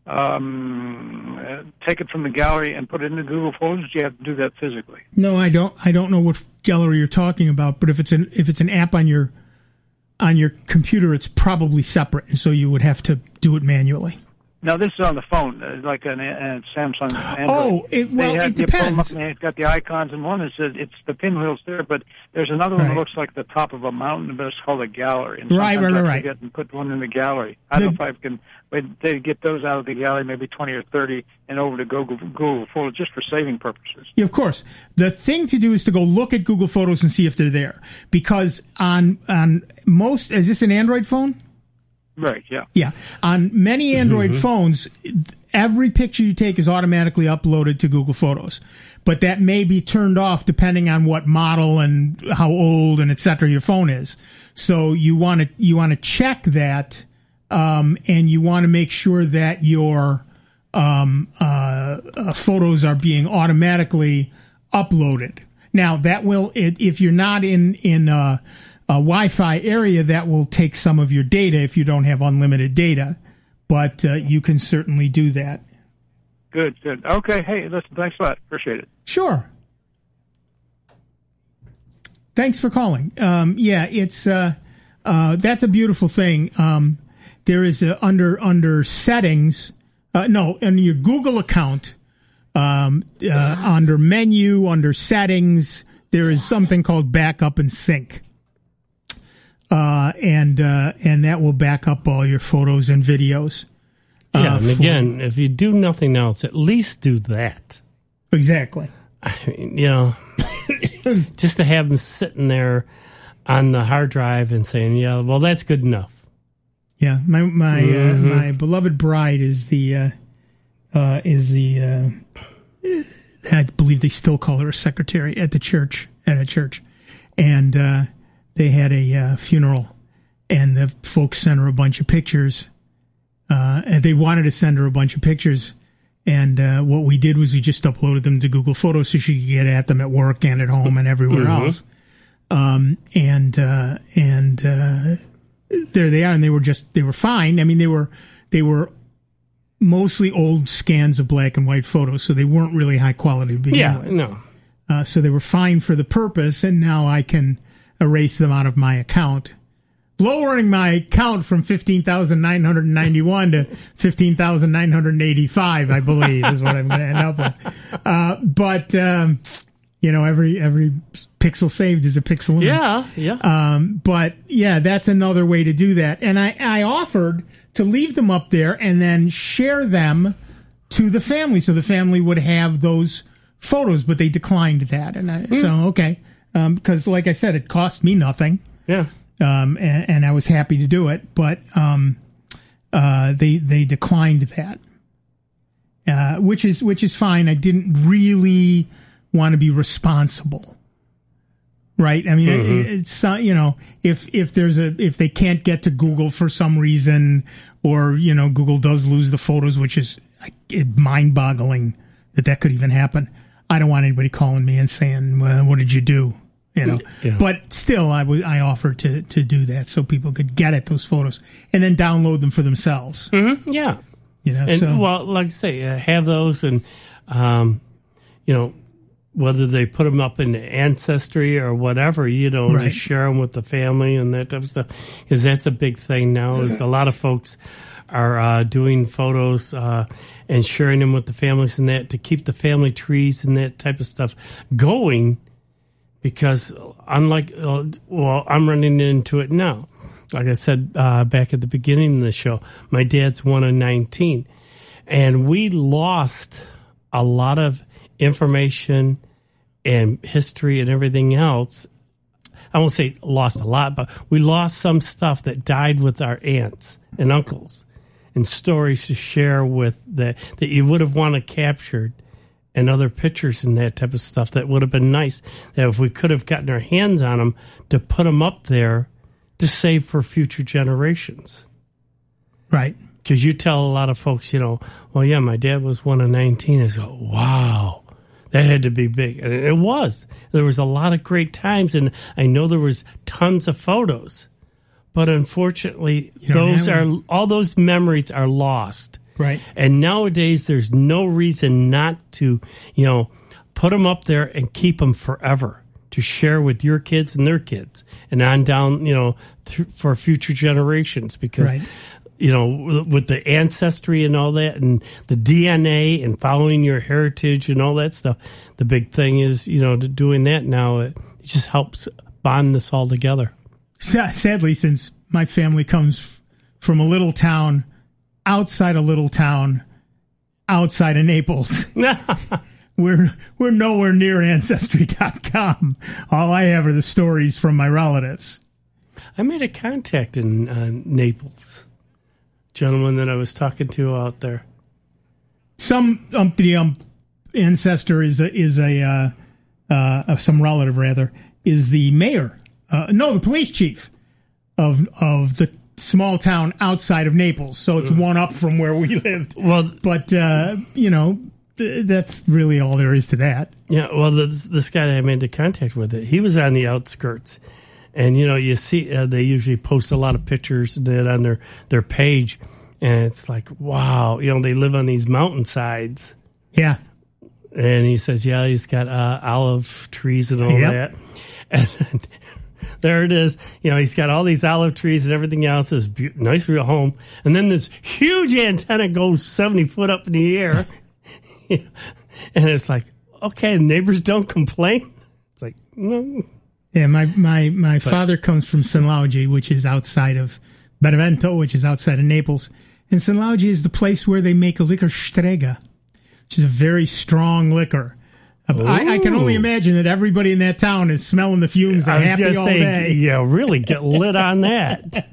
um, uh, take it from the gallery and put it into Google Photos? Do you have to do that physically? No, I don't. I don't know what gallery you're talking about, but if it's an if it's an app on your on your computer, it's probably separate, and so you would have to do it manually. Now, this is on the phone, uh, like an, a Samsung Android. Oh, it, well, They have, it you pull 'em depends. up and it's got the icons, and one is uh, it's the pinwheels there, but there's another one Right. that looks like the top of a mountain, but it's called a gallery. And Right, sometimes right, I right, forget and put one in the gallery. I don't know if I can, but they get those out of the gallery, maybe twenty or thirty, and over to Google Google Photos just for saving purposes. Yeah, of course. The thing to do is to go look at Google Photos and see if they're there, because on on most is this an Android phone? Right. Yeah. Yeah. On many Android phones, every picture you take is automatically uploaded to Google Photos. But that may be turned off depending on what model and how old and et cetera your phone is. So you want to you want to check that, um, and you want to make sure that your um, uh, uh, photos are being automatically uploaded. Now that will, if you're not in in uh, a Wi-Fi area, that will take some of your data if you don't have unlimited data, but uh, you can certainly do that. Good. Good. Okay. Hey, listen. Thanks a lot. Appreciate it. Sure. Thanks for calling. Um, yeah, it's uh, uh, that's a beautiful thing. Um, there is a, under under settings. Uh, no, in your Google account, um, uh, under menu, under settings, there is something called backup and sync. Uh, and uh, and that will back up all your photos and videos. Uh, Yeah, and for- again, if you do nothing else, at least do that. exactly. I mean, you know, just to have them sitting there on the hard drive and saying, "Yeah, well, that's good enough." Yeah, my my Mm-hmm. uh, my beloved bride is the uh, uh, is the uh, I believe they still call her a secretary at the church at a church, and uh, they had a uh, funeral, and the folks sent her a bunch of pictures. Uh, and they wanted to send her a bunch of pictures, and uh, what we did was we just uploaded them to Google Photos so she could get at them at work and at home and everywhere Mm-hmm. else. Um, and uh, and uh, there they are, and they were just they were fine. I mean, they were they were mostly old scans of black and white photos, so they weren't really high quality to begin Yeah, with. no. Uh, so they were fine for the purpose, and now I can erase them out of my account. Lowering my account from fifteen thousand nine hundred ninety-one to fifteen thousand nine hundred eighty-five, I believe, is what I'm going to end up with. Uh, but, um, you know, every every pixel saved is a pixel in. Yeah, yeah. Um, but, yeah, that's another way to do that. And I, I offered to leave them up there and then share them to the family so the family would have those photos, but they declined that. And I, mm. so, okay, um, because, like I said, it cost me nothing. Yeah. Um, and, and I was happy to do it, but um, uh, they they declined that, uh, which is which is fine. I didn't really want to be responsible, right? I mean, mm-hmm. it, it's uh, you know, if if there's a if they can't get to Google for some reason, or you know, Google does lose the photos, which is mind-boggling that that could even happen. I don't want anybody calling me and saying, "Well, what did you do?" You know, yeah. But still, I was I offered to to do that so people could get at those photos and then download them for themselves. Mm-hmm. Yeah, you know. And, so well, like I say, uh, have those, and um, you know, whether they put them up in Ancestry or whatever, you know, right. to share them with the family and that type of stuff, because that's a big thing now. Is a lot of folks are uh, doing photos uh, and sharing them with the families and that to keep the family trees and that type of stuff going. Because unlike, uh, well, I'm running into it now. Like I said uh, back at the beginning of the show, my dad's one of nineteen. And we lost a lot of information and history and everything else. I won't say lost a lot, but we lost some stuff that died with our aunts and uncles and stories to share with that, that you would have wanted captured. And other pictures and that type of stuff that would have been nice. That if we could have gotten our hands on them to put them up there to save for future generations. Right. Because you tell a lot of folks, you know, well, yeah, my dad was one of nineteen. I go, wow, that had to be big. And it was. There was a lot of great times, and I know there was tons of photos. But unfortunately, those are all those memories are lost. Right. And nowadays, there's no reason not to, you know, put them up there and keep them forever to share with your kids and their kids and on down, you know, th- for future generations. Because, right. you know, with the ancestry and all that and the D N A and following your heritage and all that stuff, the big thing is, you know, doing that now, it just helps bond this all together. Sadly, since my family comes from a little town outside a little town, outside of Naples. we're we're nowhere near Ancestry dot com. All I have are the stories from my relatives. I made a contact in uh, Naples. Gentleman that I was talking to out there. Some umpty ump ancestor is a, is a uh, uh, of some relative rather is the mayor. Uh, no, the police chief of of the small town outside of Naples, so it's one up from where we lived. Well, but uh, you know, th- that's really all there is to that. Yeah. Well, this, this guy that I made the contact with, it he was on the outskirts, and you know, you see, uh, they usually post a lot of pictures that on their their page, and it's like, wow, you know, they live on these mountainsides. Yeah. And he says, yeah, he's got uh, olive trees and all yep. that, and. There it is. You know, he's got all these olive trees and everything else. This be- nice real home. And then this huge antenna goes seventy foot up in the air. And it's like, okay, neighbors don't complain. It's like, no. Yeah, my, my, my but, father comes from San Laugi, which is outside of Benevento, which is outside of Naples. And San Laugi is the place where they make a liquor Strega, which is a very strong liquor. I, I can only imagine that everybody in that town is smelling the fumes and happy all say, day. Yeah, really get lit on that.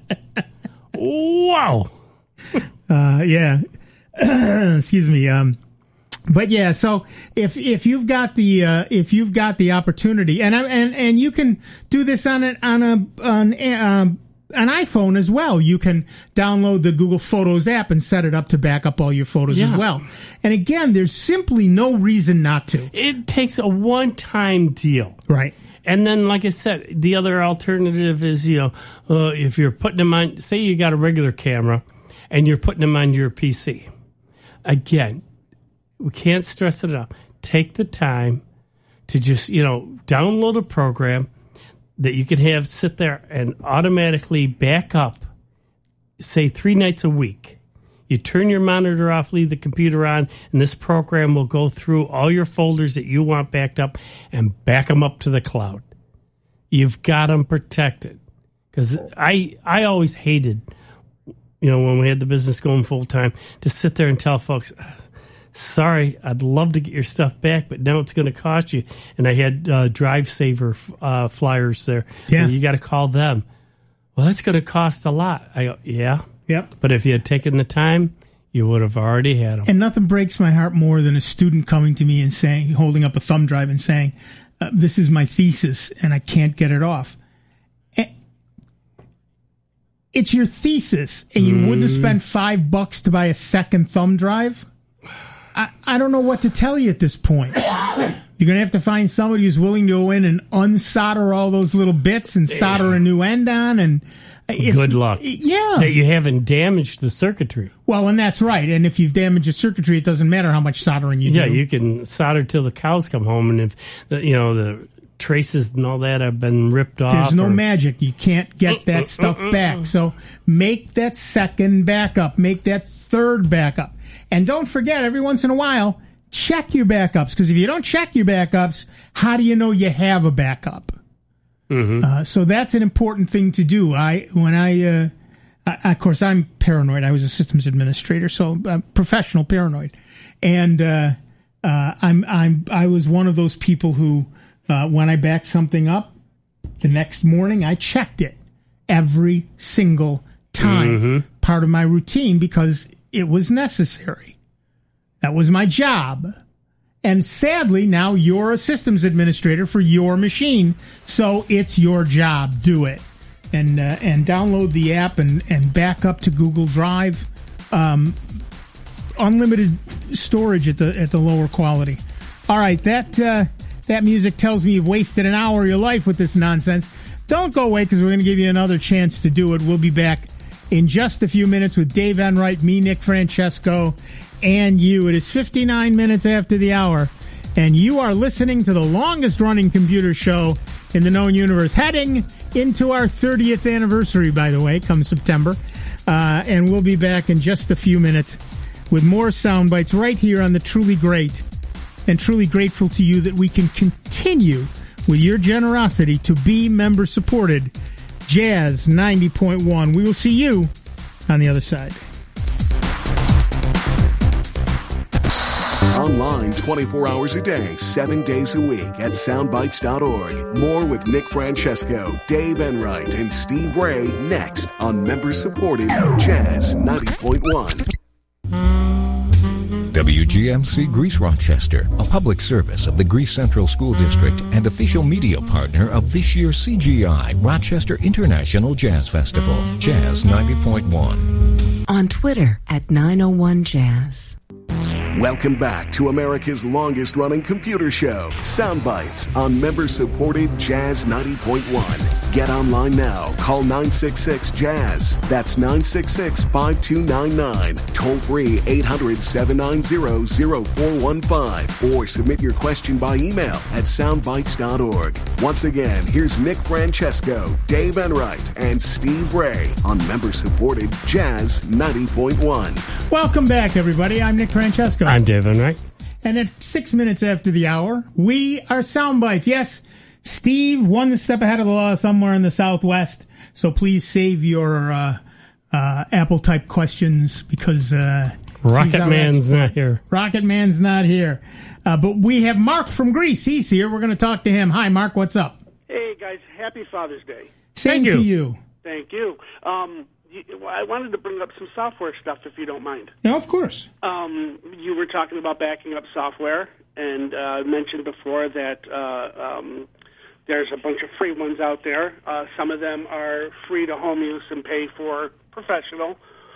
Wow. Uh, yeah. Excuse me. Um, but yeah, so if if you've got the uh, if you've got the opportunity, and and and you can do this on a on a on a, um, an iPhone as well. You can download the Google Photos app and set it up to back up all your photos yeah. as well. And again, there's simply no reason not to. It takes a one-time deal. Right. And then, like I said, the other alternative is, you know, uh, if you're putting them on, say you got a regular camera and you're putting them on your P C. Again, we can't stress it enough. Take the time to just, you know, download a program that you can have sit there and automatically back up, say, three nights a week. You turn your monitor off, leave the computer on, and this program will go through all your folders that you want backed up and back them up to the cloud. You've got them protected. Because I, I always hated, you know, when we had the business going full time, to sit there and tell folks, sorry, I'd love to get your stuff back, but now it's going to cost you. And I had uh, Drive Saver uh, flyers there. Yeah. You got to call them. Well, that's going to cost a lot. I go, yeah. Yep. But if you had taken the time, you would have already had them. And nothing breaks my heart more than a student coming to me and saying, holding up a thumb drive and saying, uh, this is my thesis and I can't get it off. And it's your thesis and you mm. wouldn't have spent five bucks to buy a second thumb drive? I, I don't know what to tell you at this point. You're going to have to find somebody who's willing to go in and unsolder all those little bits and solder a new end on. And it's, good luck. Yeah. That you haven't damaged the circuitry. Well, and that's right. And if you've damaged the circuitry, it doesn't matter how much soldering you yeah, do. Yeah, you can solder till the cows come home. And if, the, you know, the traces and all that have been ripped off. There's no or, magic. You can't get that stuff back. So make that second backup. Make that third backup. And don't forget, every once in a while, check your backups. Because if you don't check your backups, how do you know you have a backup? Mm-hmm. Uh, so that's an important thing to do. I when I, uh, I, of course, I'm paranoid. I was a systems administrator, so I'm professional paranoid, and uh, uh, I'm I'm I was one of those people who, uh, when I backed something up, the next morning I checked it every single time. Mm-hmm. Part of my routine because it was necessary. That was my job. And sadly, now you're a systems administrator for your machine, so it's your job. Do it. And uh, and download the app and, and back up to Google Drive. Um, unlimited storage at the at the lower quality. All right, that uh, that music tells me you've wasted an hour of your life with this nonsense. Don't go away because we're going to give you another chance to do it. We'll be back in just a few minutes with Dave Enright, me, Nick Francesco, and you. It is fifty-nine minutes after the hour, and you are listening to the longest-running computer show in the known universe, heading into our thirtieth anniversary, by the way, come September. Uh, and we'll be back in just a few minutes with more sound bites right here on the Truly Great, and truly grateful to you that we can continue with your generosity to be member-supported Jazz ninety point one. We will see you on the other side. Online twenty-four hours a day, seven days a week at soundbites dot org. More with Nick Francesco, Dave Enright, and Steve Ray next on member-supported Jazz ninety point one. W G M C Greece Rochester, a public service of the Greece Central School District and official media partner of this year's C G I Rochester International Jazz Festival, Jazz ninety point one. On Twitter at nine oh one Jazz. Welcome back to America's longest-running computer show, Soundbites, on member-supported Jazz ninety point one. Get online now. Call nine six six Jazz. That's nine six six, five two nine nine. Toll free eight hundred, seven nine zero, zero four one five. Or submit your question by email at soundbites dot org. Once again, here's Nick Francesco, Dave Enright, and Steve Ray on member-supported Jazz ninety point one. Welcome back, everybody. I'm Nick Francesco. I'm Dave Enright. And at six minutes after the hour, we are Soundbites. Yes, Steve, one step ahead of the law somewhere in the Southwest. So please save your uh, uh, Apple-type questions because... Uh, Rocket Man's not here. Rocket Man's not here. Uh, but we have Mark from Greece. He's here. We're going to talk to him. Hi, Mark. What's up? Hey, guys. Happy Father's Day. Same Thank you. to you. Thank you. Um, you. I wanted to bring up some software stuff, if you don't mind. No, of course. Um, you were talking about backing up software, and uh, mentioned before that uh, um, there's a bunch of free ones out there. Uh, some of them are free to home use and pay for professional.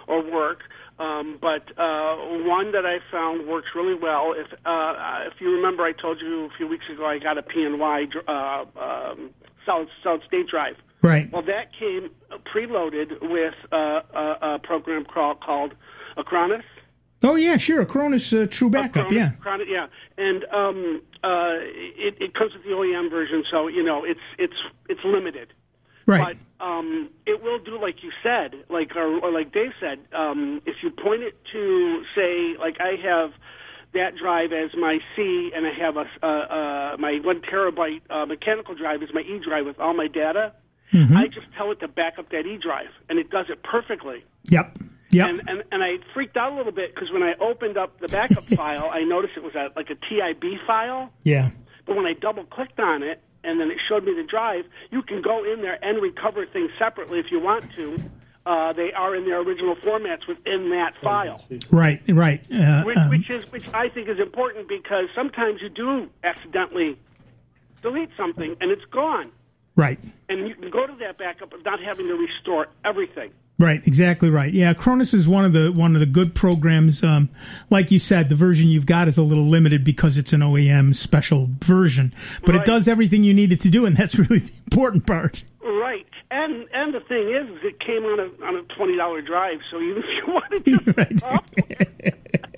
or work. Um, but uh, one that I found works really well. If uh, if you remember, I told you a few weeks ago I got a P N Y uh, um, solid solid state drive. Right. Well, that came preloaded with uh, a, a program called, called Acronis. Oh yeah, sure. Acronis uh, True Backup. Acronis, yeah. Acronis, yeah, and um, uh, it, it comes with the O E M version, so you know it's it's it's limited. Right. But um, it will do like you said, like or, or like Dave said. Um, if you point it to, say, like I have that drive as my C, and I have a uh, uh, my one terabyte uh, mechanical drive is my E drive with all my data. Mm-hmm. I just tell it to back up that E drive, and it does it perfectly. Yep. Yep. And, and and I freaked out a little bit because when I opened up the backup file, I noticed it was a, like a T I B file. Yeah. But when I double clicked on it, and then it showed me the drive, you can go in there and recover things separately if you want to. Uh, they are in their original formats within that file. Right, right. Uh, which, um, which is which I think is important because sometimes you do accidentally delete something and it's gone. Right. And you can go to that backup without having to restore everything. Right, exactly right. Yeah, Acronis is one of the one of the good programs. Um, like you said, the version you've got is a little limited because it's an O E M special version, but right. it does everything you need it to do, and that's really the important part. Right, and and the thing is, is it came on a on a twenty dollar drive, so even if you wanted to, right. software,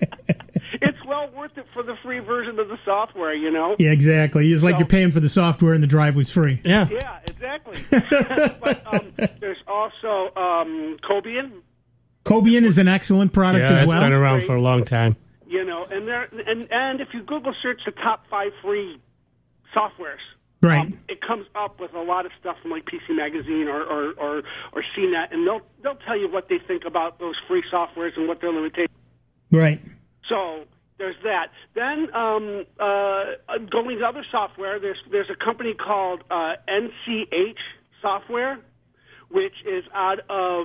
it's well worth it for the free version of the software. You know. Yeah, exactly. It's like so, you're paying for the software, and the drive was free. Yeah. Yeah, exactly. But um, there's also um, Cobian. Cobian is an excellent product yeah, as it's well. been around for a long time. You know, and there and and if you Google search the top five free softwares, right, um, it comes up with a lot of stuff from like P C Magazine or or or, or C net, and they'll they'll tell you what they think about those free softwares and what their limitations. Right. So there's that. Then um, uh, going to other software, there's there's a company called uh, N C H Software, which is out of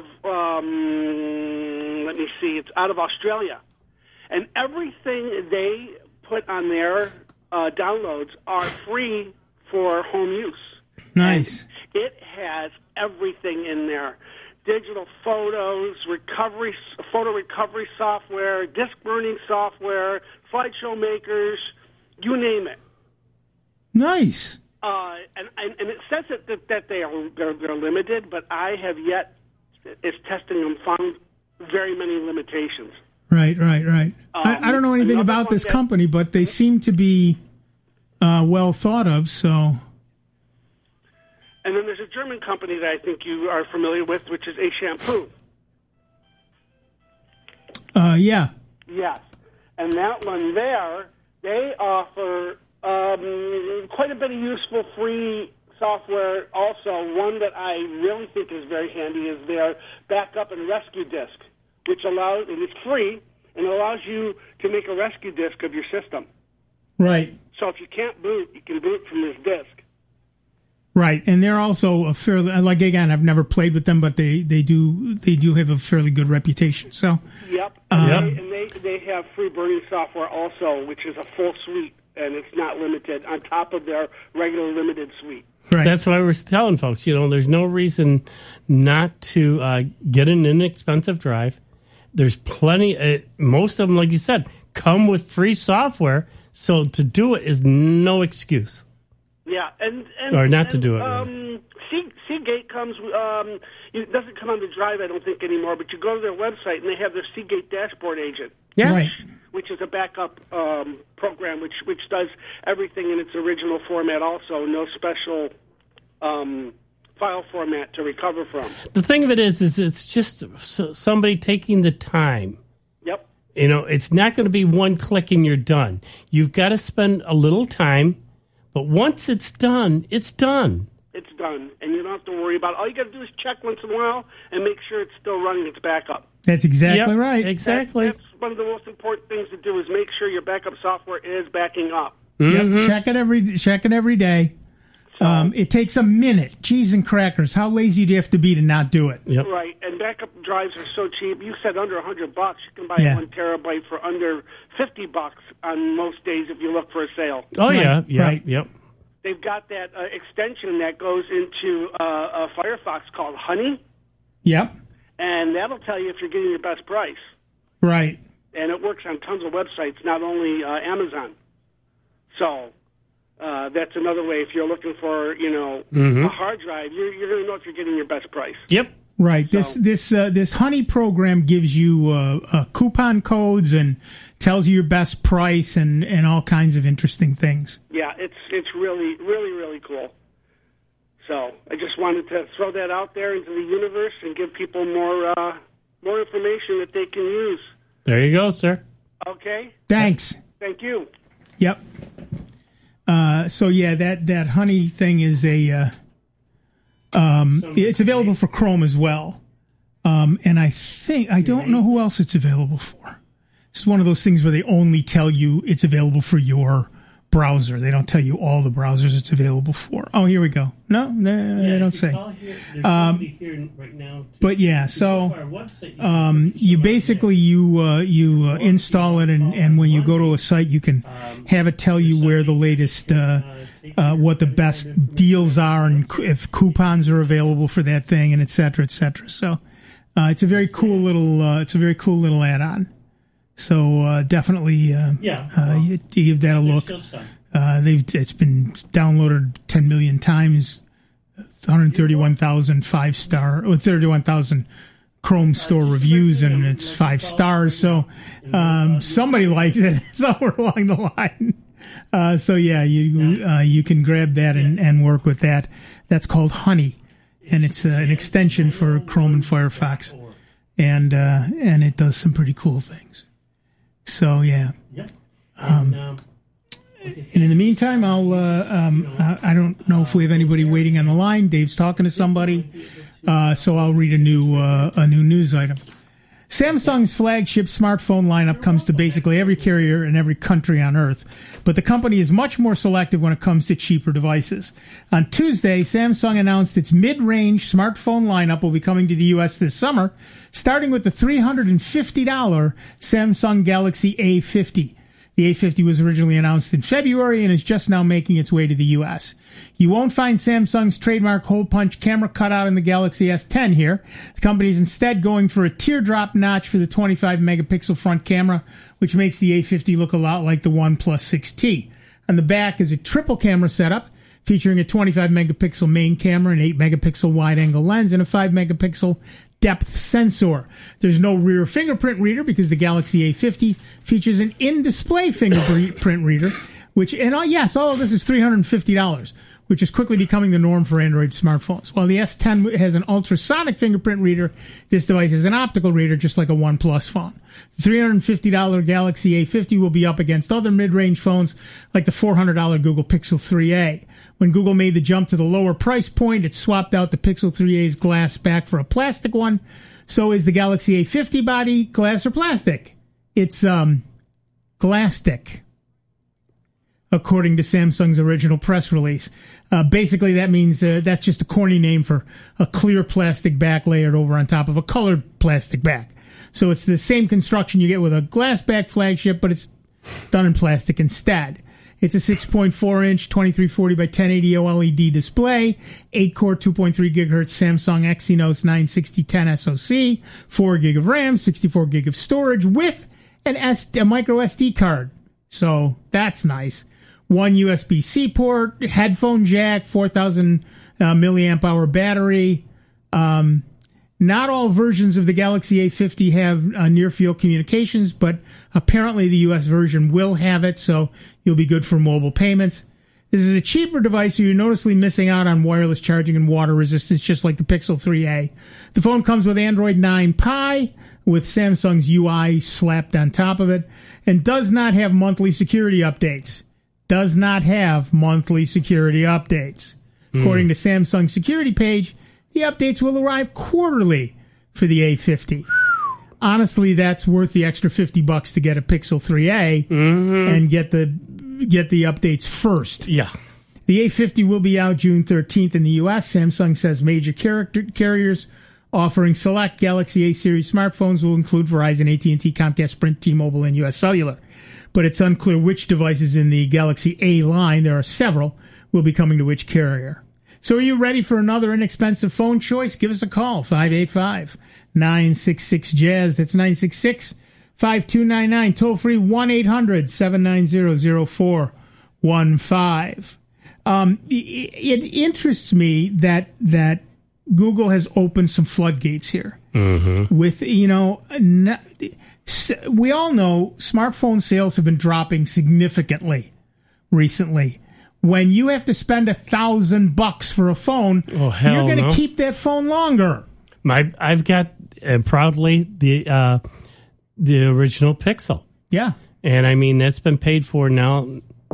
um, let me see, it's out of Australia, and everything they put on their uh, downloads are free for home use. Nice. And it has everything in there. Digital photos, recovery, photo recovery software, disk burning software, slideshow makers, you name it. Nice. Uh, and, and and it says that that, that they are they're, they're limited, but I have yet, as testing them, found very many limitations. Right, right, right. Um, I, I don't know anything about this that, company, but they seem to be uh, well thought of. So. And then there's a German company that I think you are familiar with, which is A Shampoo. Uh, yeah. Yes. And that one there, they offer um, quite a bit of useful free software. Also, one that I really think is very handy is their backup and rescue disk, which allows, and it's free, and allows you to make a rescue disk of your system. Right. So if you can't boot, you can boot from this disk. Right, and they're also a fairly, like, again, I've never played with them, but they, they do they do have a fairly good reputation. So yep, um, yep. And they they have free burning software also, which is a full suite, and it's not limited on top of their regular limited suite. Right. That's why we're telling folks, you know, there's no reason not to uh, get an inexpensive drive. There's plenty. Uh, most of them, like you said, come with free software, so to do it is no excuse. Yeah, and, and or not and, to do it. Um, really. C, Seagate comes. Um, it doesn't come on the drive, I don't think anymore. But you go to their website and they have their Seagate dashboard agent. Yeah, right. Which is a backup um, program, which which does everything in its original format. Also, no special um, file format to recover from. The thing of it is, is it's just somebody taking the time. Yep. You know, it's not going to be one click and you're done. You've got to spend a little time. But once it's done, it's done. It's done, and you don't have to worry about it. All you got to do is check once in a while and make sure it's still running its backup. That's exactly yep, right. Exactly. That's, that's one of the most important things to do is make sure your backup software is backing up. Mm-hmm. Yep, check it every check it every day. So, um, it takes a minute. Cheese and crackers. How lazy do you have to be to not do it? Yep. Right, and backup drives are so cheap. You said under a hundred bucks. You can buy Yeah. one terabyte for under fifty bucks on most days if you look for a sale. Oh, Right, yeah. Yep. right. Yep. They've got that uh, extension that goes into uh, uh, Firefox called Honey, Yep. and that'll tell you if you're getting your best price. Right. And it works on tons of websites, not only uh, Amazon. So uh, that's another way. If you're looking for, you know, Mhm. a hard drive, you're, you're going to know if you're getting your best price. Yep. Right. This this uh, this Honey program gives you uh, uh, coupon codes and tells you your best price and, and all kinds of interesting things. Yeah, it's it's really, really, really cool. So I just wanted to throw that out there into the universe and give people more uh, more information that they can use. There you go, sir. Okay? Thanks. Thank you. Yep. Uh, so yeah, that, that Honey thing is a uh, um, it's available for Chrome as well. Um, and I think I don't know who else it's available for. It's one of those things where they only tell you it's available for your browser. They don't tell you all the browsers it's available for. Oh, here we go. No, no, they don't say. Um, but yeah, so um, you basically you uh, you uh, install it, and, and when you go to a site, you can have it tell you where the latest, uh, uh, what the best deals are, and if coupons are available for that thing, and et cetera, et cetera. So uh, it's a very cool little uh, it's a very cool little add-on. So uh, definitely, uh, Yeah. uh, you, you give that a look. Uh, they've it's been downloaded ten million times, one hundred thirty-one thousand five star, or thirty-one thousand Chrome Store reviews, and it's five stars. So um, somebody likes it somewhere along the line. Uh, so yeah, you uh, you can grab that and, and work with that. That's called Honey, and it's uh, an extension for Chrome and Firefox, and uh, and it does some pretty cool things. So yeah. Um, and in the meantime, I'll. Uh, um, I I don't know if we have anybody waiting on the line. Dave's talking to somebody, uh, so I'll read a new uh, a new news item. Samsung's flagship smartphone lineup comes to basically every carrier in every country on Earth, but the company is much more selective when it comes to cheaper devices. On Tuesday, Samsung announced its mid-range smartphone lineup will be coming to the U S this summer, starting with the three hundred fifty dollars Samsung Galaxy A fifty. The A fifty was originally announced in February and is just now making its way to the U S. You won't find Samsung's trademark hole-punch camera cutout in the Galaxy S ten here. The company is instead going for a teardrop notch for the twenty-five megapixel front camera, which makes the A fifty look a lot like the OnePlus six T. On the back is a triple camera setup, featuring a twenty-five megapixel main camera, an eight megapixel wide-angle lens, and a five megapixel depth sensor. There's no rear fingerprint reader because the Galaxy A fifty features an in-display fingerprint reader, which, and oh, yes, all of this is three hundred fifty dollars, which is quickly becoming the norm for Android smartphones. While the S ten has an ultrasonic fingerprint reader, this device has an optical reader just like a OnePlus phone. The three hundred fifty dollars Galaxy A fifty will be up against other mid-range phones like the four hundred dollars Google Pixel three A. When Google made the jump to the lower price point, it swapped out the Pixel three A's glass back for a plastic one. So is the Galaxy A fifty body glass or plastic? It's um, Glastic, according to Samsung's original press release. Uh, basically, that means uh, that's just a corny name for a clear plastic back layered over on top of a colored plastic back. So it's the same construction you get with a glass back flagship, but it's done in plastic instead. It's a six point four inch twenty-three forty by ten eighty O L E D display, eight core two point three gigahertz Samsung Exynos nine sixty ten S O C, four gig of RAM, sixty-four gig of storage with an S, a micro S D card. So that's nice. One U S B C port, headphone jack, four thousand uh, milliamp hour battery. Um, not all versions of the Galaxy A fifty have uh, near-field communications, but apparently the U S version will have it, so you'll be good for mobile payments. This is a cheaper device, so you're noticeably missing out on wireless charging and water resistance, just like the Pixel three A. The phone comes with Android nine Pie, with Samsung's U I slapped on top of it, and does not have monthly security updates. Does not have monthly security updates. Mm. According to Samsung's security page, the updates will arrive quarterly for the A fifty. Honestly, that's worth the extra fifty bucks to get a Pixel three A mm-hmm. and get the get the updates first. Yeah. The A fifty will be out June thirteenth in the U S. Samsung says major character carriers offering select Galaxy A series smartphones will include Verizon, A T and T, Comcast, Sprint, T-Mobile, and U S Cellular. But it's unclear which devices in the Galaxy A line, there are several, will be coming to which carrier. So are you ready for another inexpensive phone choice? Give us a call, five eight five, nine six six, jazz. That's nine six six, five two nine nine. Toll free, one eight hundred, seven nine zero, zero four one five. Um, it, it interests me that that Google has opened some floodgates here. Mm-hmm. With, you know, n- we all know smartphone sales have been dropping significantly recently. When you have to spend a thousand bucks for a phone, oh, hell you're going to no. keep that phone longer. My, I've got uh, proudly the uh, the original Pixel. Yeah, and I mean that's been paid for now.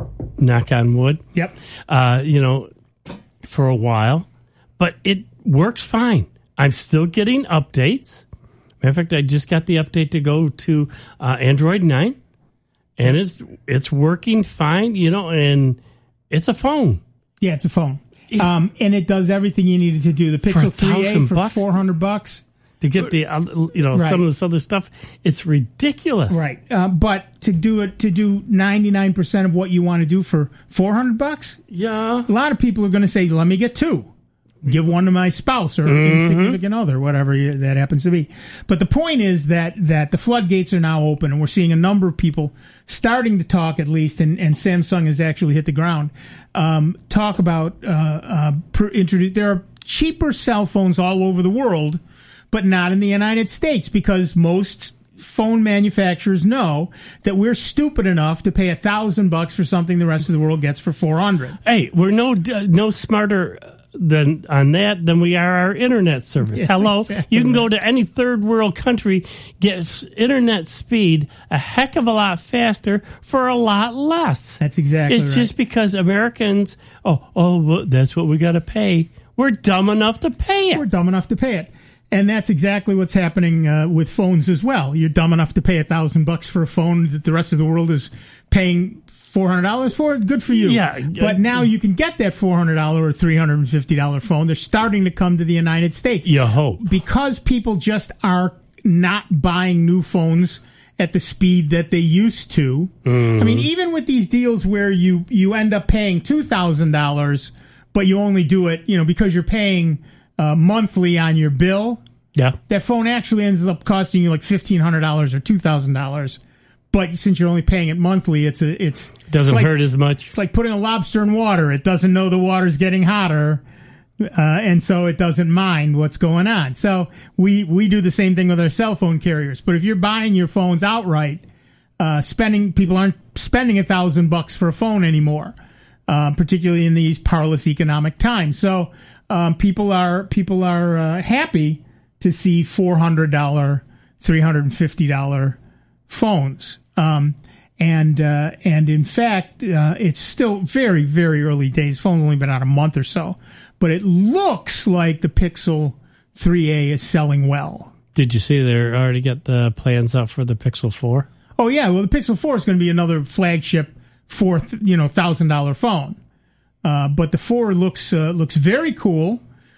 Knock on wood. Yep. Uh, you know, for a while, but it works fine. I'm still getting updates. Matter of fact, I just got the update to go to uh, Android nine, and it's it's working fine. You know, and it's a phone. Yeah, it's a phone. Um, and it does everything you needed to do. The Pixel three A for bucks four hundred bucks. To get the, you know, right. some of this other stuff, it's ridiculous. Right. Uh, but to do it, to do ninety-nine percent of what you want to do for four hundred bucks, yeah. A lot of people are going to say, let me get two. Give one to my spouse or mm-hmm. insignificant other, whatever you, that happens to be. But the point is that, that the floodgates are now open, and we're seeing a number of people starting to talk, at least, and, and Samsung has actually hit the ground, um, talk about, uh, uh, per, introduce, there are cheaper cell phones all over the world, but not in the United States, because most phone manufacturers know that we're stupid enough to pay a thousand bucks for something the rest of the world gets for four hundred. Hey, we're no uh, no smarter than on that than we are our internet service. Yes, Hello, exactly you can right. go to any third world country, get internet speed a heck of a lot faster for a lot less. That's exactly It's right. just because Americans, oh, oh, well, that's what we got to pay. We're dumb enough to pay it. We're dumb enough to pay it. And that's exactly what's happening uh, with phones as well. You're dumb enough to pay a thousand bucks for a phone that the rest of the world is paying four hundred dollars for. Good for you. Yeah. But now you can get that four hundred dollars or three hundred fifty dollars phone. They're starting to come to the United States. You hope. Because people just are not buying new phones at the speed that they used to. Mm. I mean, even with these deals where you, you end up paying two thousand dollars, but you only do it, you know, because you're paying Uh, monthly on your bill, yeah, that phone actually ends up costing you like fifteen hundred dollars or two thousand dollars. But since you're only paying it monthly, it's a it's doesn't it's like, hurt as much. It's like putting a lobster in water; it doesn't know the water's getting hotter, uh, and so it doesn't mind what's going on. So we we do the same thing with our cell phone carriers. But if you're buying your phones outright, uh, spending people aren't spending a thousand bucks for a phone anymore, uh, particularly in these parlous economic times. So. Um, people are people are uh, happy to see four hundred dollars, three hundred fifty dollars phones, um, and uh, and in fact, uh, it's still very very early days. Phone's only been out a month or so, but it looks like the Pixel three A is selling well. Did you see they already got the plans out for the Pixel four? Oh yeah, well the Pixel four is going to be another flagship fourth you know thousand dollar phone. Uh, but the four looks uh, looks very cool,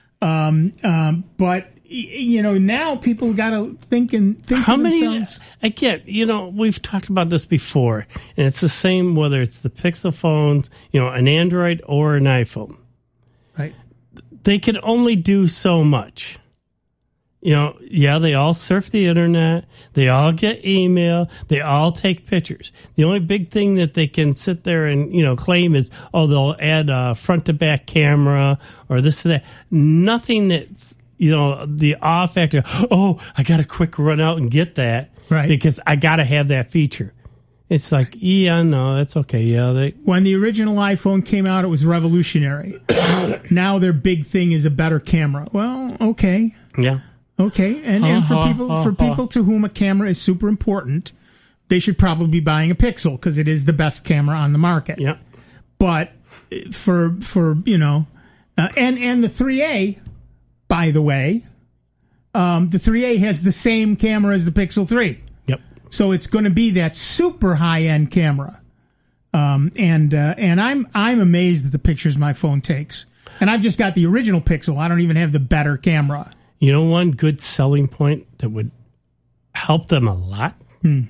um, um, but you know now people got to think and think how to many. themselves. Again, you know we've talked about this before, and it's the same whether it's the Pixel phones, you know, an Android or an iPhone. Right? They can only do so much. You know, yeah, they all surf the internet. They all get email. They all take pictures. The only big thing that they can sit there and, you know, claim is, oh, they'll add a front to back camera or this and that. Nothing that's, you know, the awe factor. Oh, I got to quick run out and get that. Right. Because I got to have that feature. It's like, yeah, no, that's okay. Yeah. They, when the original iPhone came out, it was revolutionary. Now their big thing is a better camera. Well, okay. Yeah. Okay, and, and for people for people to whom a camera is super important, they should probably be buying a Pixel because it is the best camera on the market. Yeah. But for for you know, uh, and and the three A, by the way, um, the three A has the same camera as the Pixel three. Yep. So it's going to be that super high end camera, um, and uh, and I'm I'm amazed at the pictures my phone takes. And I've just got the original Pixel. I don't even have the better camera. You know, one good selling point that would help them a lot, hmm.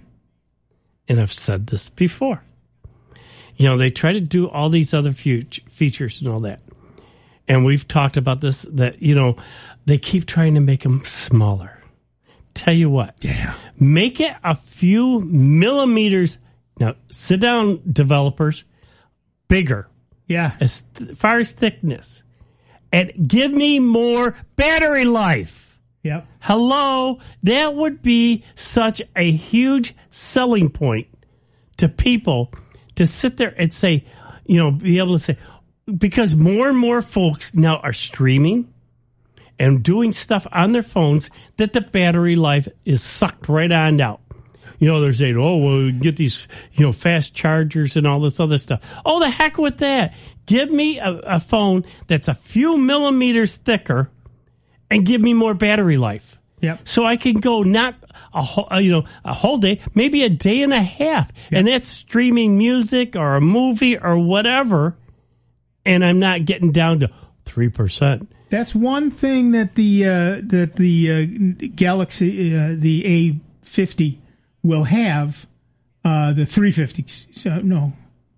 and I've said this before, you know, they try to do all these other fe- features and all that. and we've talked about this, that, you know, they keep trying to make them smaller. Tell you what, yeah, make it a few millimeters. Now, sit down, developers, bigger. Yeah. As far as thickness. And give me more battery life. Yep. Hello? That would be such a huge selling point to people to sit there and say, you know, be able to say, because more and more folks now are streaming and doing stuff on their phones that the battery life is sucked right on out. You know, they're saying, oh, well, we can get these, you know, fast chargers and all this other stuff. Oh, the heck with that. Give me a, a phone that's a few millimeters thicker and give me more battery life. Yep. So I can go not a whole, you know, a whole day, maybe a day and a half. Yep. And that's streaming music or a movie or whatever. And I'm not getting down to three percent. That's one thing that the uh, that the uh, Galaxy, uh, the A fifty will have, uh, the three fifty. So, no,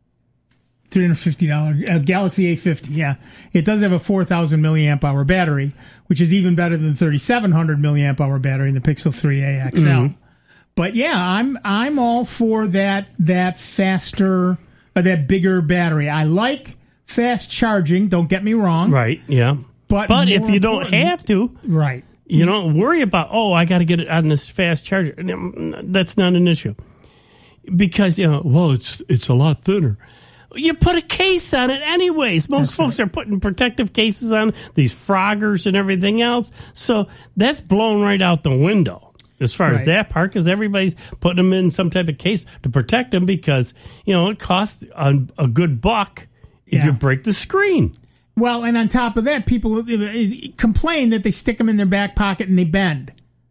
three hundred fifty dollars uh, Galaxy A fifty. Yeah, it does have a four thousand milliamp hour battery, which is even better than the thirty-seven hundred milliamp hour battery in the Pixel three A X L. Mm-hmm. But yeah, I'm I'm all for that that faster, uh, that bigger battery. I like fast charging. Don't get me wrong. Right. Yeah. But, but if you don't have to, right, you don't worry about, oh, I got to get it on this fast charger. That's not an issue. Because, you know, well, it's it's a lot thinner. You put a case on it anyways. Most that's folks right. are putting protective cases on these Froggers and everything else. So that's blown right out the window as far right. as that part, because everybody's putting them in some type of case to protect them because, you know, it costs a, a good buck if yeah. you break the screen. Well, and on top of that, people complain that they stick them in their back pocket and they bend.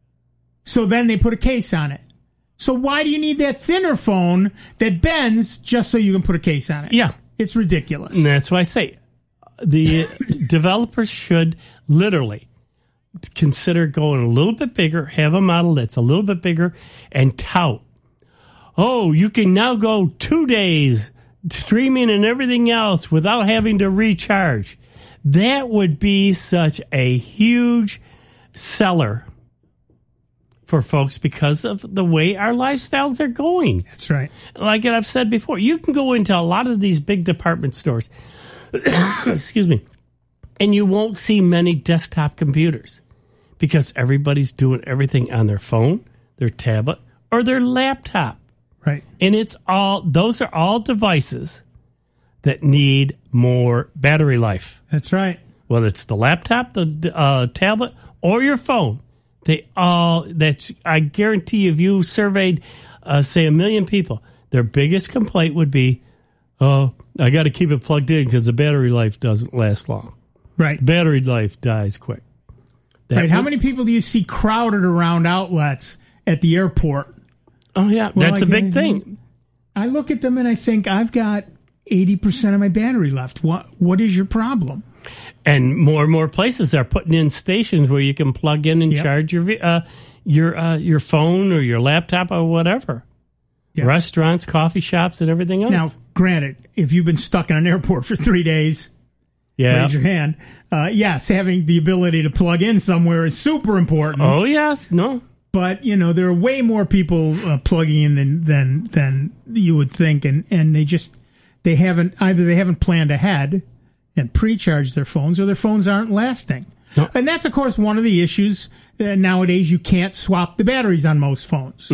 So then they put a case on it. So why do you need that thinner phone that bends just so you can put a case on it? Yeah. It's ridiculous. And that's why I say the developers should literally consider going a little bit bigger, have a model that's a little bit bigger, and tout. Oh, you can now go two days streaming and everything else without having to recharge. That would be such a huge seller for folks because of the way our lifestyles are going. That's right. Like I've said before, you can go into a lot of these big department stores, excuse me, and you won't see many desktop computers because everybody's doing everything on their phone, their tablet, or their laptop. Right. And it's all, those are all devices that need more battery life. That's right. Whether it's the laptop, the uh, tablet, or your phone, they all, that's, I guarantee you, if you surveyed, uh, say, a million people, their biggest complaint would be, oh, I got to keep it plugged in because the battery life doesn't last long. Right. Battery life dies quick. That right. How would, many people do you see crowded around outlets at the airport? Oh, yeah. Well, that's I a big thing. I look at them and I think, I've got eighty percent of my battery left. What What is your problem? And more and more places are putting in stations where you can plug in and yep. charge your uh, your uh, your phone or your laptop or whatever. Yep. Restaurants, coffee shops, and everything else. Now, granted, if you've been stuck in an airport for three days, yeah. raise your hand. Uh, yes, having the ability to plug in somewhere is super important. Oh, yes. No. But, you know, there are way more people uh, plugging in than, than than you would think, and, and they just, they haven't, either they haven't planned ahead and pre-charged their phones, or their phones aren't lasting. No. And that's, of course, one of the issues. Uh, nowadays, you can't swap the batteries on most phones,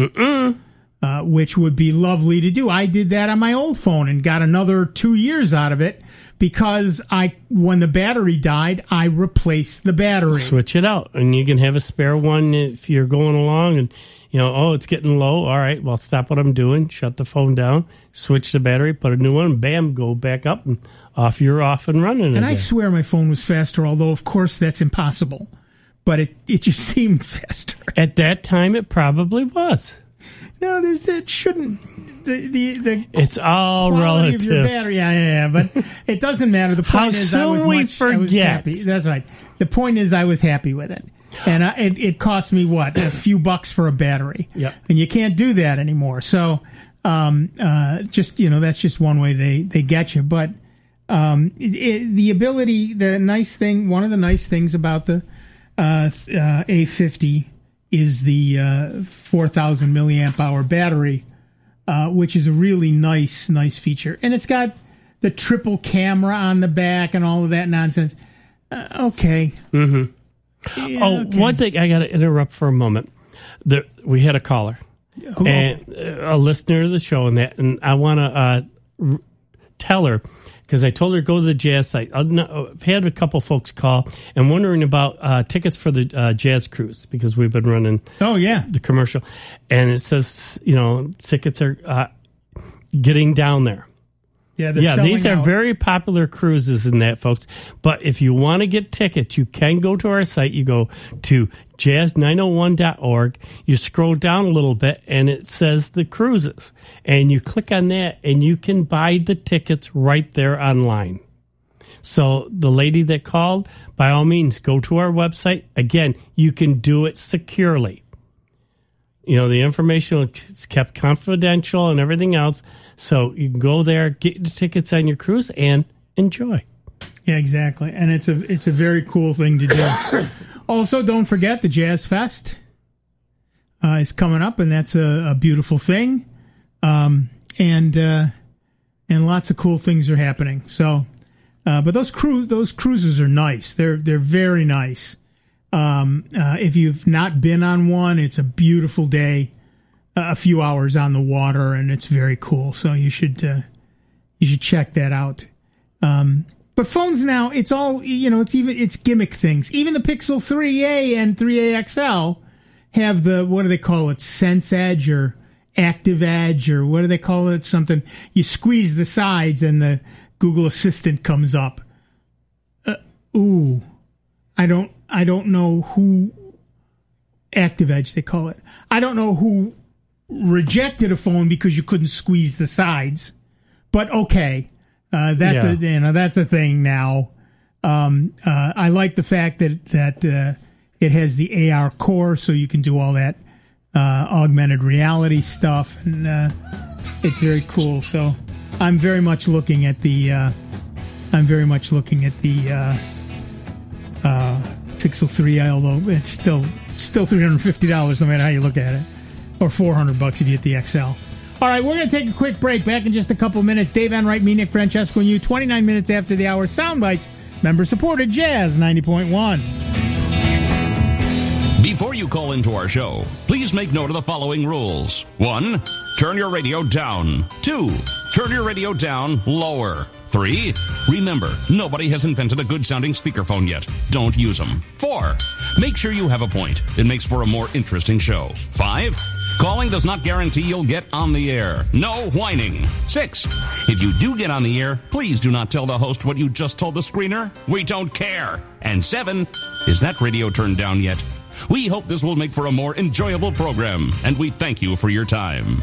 uh, which would be lovely to do. I did that on my old phone and got another two years out of it. Because I, when the battery died, I replaced the battery. Switch it out, and you can have a spare one if you're going along, and you know, oh, it's getting low. All right, well, stop what I'm doing, shut the phone down, switch the battery, put a new one, bam, go back up, and off you're off and running. And again. I swear my phone was faster, although of course that's impossible. But it it just seemed faster at that time. It probably was. No, there's it shouldn't. The, the, the it's all relative. Of your battery, yeah, yeah, yeah, but it doesn't matter. The point How is, soon I was we much, forget. I was happy. That's right. The point is, I was happy with it, and I, it, it cost me what a few bucks for a battery. Yep. And you can't do that anymore. So, um, uh, just you know, that's just one way they, they get you. But Um, it, it, the ability, the nice thing, one of the nice things about the uh, uh, A fifty is the uh, four thousand milliamp hour battery, uh, which is a really nice, nice feature. And it's got the triple camera on the back and all of that nonsense. Uh, okay. Mm-hmm. Yeah, oh, okay. one thing I got to interrupt for a moment. The, we had a caller, Hello. and a listener to the show, and that, and I want to uh, r- tell her, because I told her to go to the Jazz site. I've had a couple folks call and wondering about uh, tickets for the uh, Jazz Cruise, because we've been running oh yeah the commercial, and it says, you know, tickets are uh, getting down there. Yeah, yeah, these are out. very popular cruises in that, folks. But if you want to get tickets, you can go to our site. You go to jazz nine oh one dot org. You scroll down a little bit, and it says the cruises. And you click on that, and you can buy the tickets right there online. So the lady that called, by all means, go to our website. Again, you can do it securely. You know, the information is kept confidential and everything else. So you can go there, get the tickets on your cruise, and enjoy. Yeah, exactly. And it's a it's a very cool thing to do. Also, don't forget the Jazz Fest uh, is coming up, and that's a, a beautiful thing. Um, and uh, and lots of cool things are happening. So, uh, but those cru- those cruises are nice. They're they're very nice. Um, uh, if you've not been on one, it's a beautiful day. A few hours on the water, and it's very cool. So you should uh, you should check that out. Um, but phones now, it's all, you know, it's even it's gimmick things. Even the Pixel three A and three A X L have the, what do they call it, Sense Edge or Active Edge, or what do they call it? Something you squeeze the sides and the Google Assistant comes up. Uh, ooh, I don't I don't know who Active Edge they call it. I don't know who rejected a phone because you couldn't squeeze the sides, but okay, uh, that's yeah. a you know that's a thing now. Um, uh, I like the fact that that uh, it has the A R core, so you can do all that uh, augmented reality stuff, and uh, it's very cool. So I'm very much looking at the uh, I'm very much looking at the uh, uh, Pixel three A, although it's still it's still three hundred fifty dollars no matter how you look at it. Or four hundred bucks if you get the X L. All right, we're going to take a quick break. Back in just a couple minutes. Dave Enright, me, Nick Francesco, and you. twenty-nine minutes after the hour. Soundbites, member-supported Jazz ninety point one. Before you call into our show, please make note of the following rules. One, turn your radio down. Two, turn your radio down lower. Three, remember, nobody has invented a good-sounding speakerphone yet. Don't use them. Four, make sure you have a point. It makes for a more interesting show. Five, calling does not guarantee you'll get on the air. No whining. Six, if you do get on the air, please do not tell the host what you just told the screener. We don't care. And seven, is that radio turned down yet? We hope this will make for a more enjoyable program, and we thank you for your time.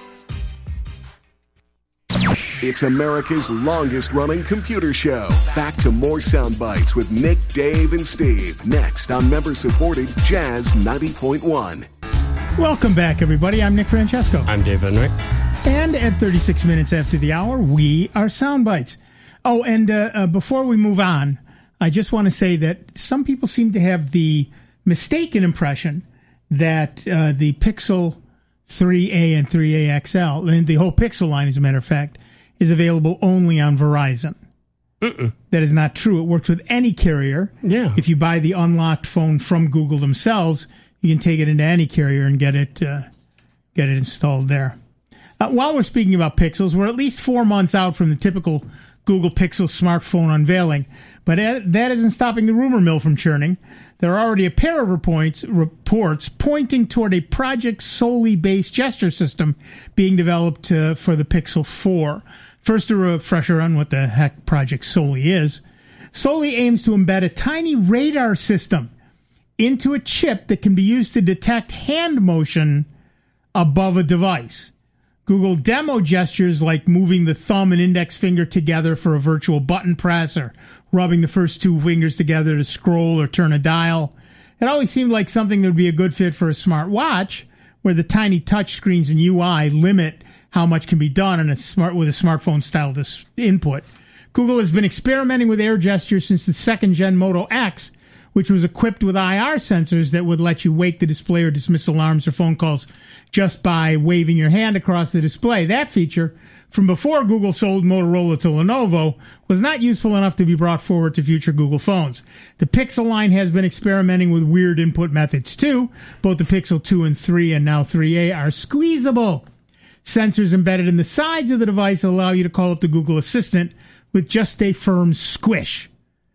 It's America's longest-running computer show. Back to more sound bites with Nick, Dave, and Steve. Next on member-supported Jazz ninety point one. Welcome back, everybody. I'm Nick Francesco. I'm Dave Enright. And at thirty-six minutes after the hour, we are Sound Bites. Oh, and uh, uh, before we move on, I just want to say that some people seem to have the mistaken impression that uh, the Pixel three A and three A X L, and the whole Pixel line, as a matter of fact, is available only on Verizon. Mm-mm. That is not true. It works with any carrier. Yeah. If you buy the unlocked phone from Google themselves, you can take it into any carrier and get it uh, get it installed there. Uh, while we're speaking about Pixels, we're at least four months out from the typical Google Pixel smartphone unveiling, but that isn't stopping the rumor mill from churning. There are already a pair of reports, reports pointing toward a Project Soli-based gesture system being developed uh, for the Pixel four. First, a refresher on what the heck Project Soli is. Soli aims to embed a tiny radar system into a chip that can be used to detect hand motion above a device. Google demo gestures like moving the thumb and index finger together for a virtual button press, or rubbing the first two fingers together to scroll or turn a dial. It always seemed like something that would be a good fit for a smart watch, where the tiny touch screens and U I limit how much can be done in a smart with a smartphone style input. Google has been experimenting with air gestures since the second-gen Moto X, which was equipped with I R sensors that would let you wake the display or dismiss alarms or phone calls just by waving your hand across the display. That feature, from before Google sold Motorola to Lenovo, was not useful enough to be brought forward to future Google phones. The Pixel line has been experimenting with weird input methods too. Both the Pixel two and three and now three A are squeezable. Sensors embedded in the sides of the device allow you to call up the Google Assistant with just a firm squish.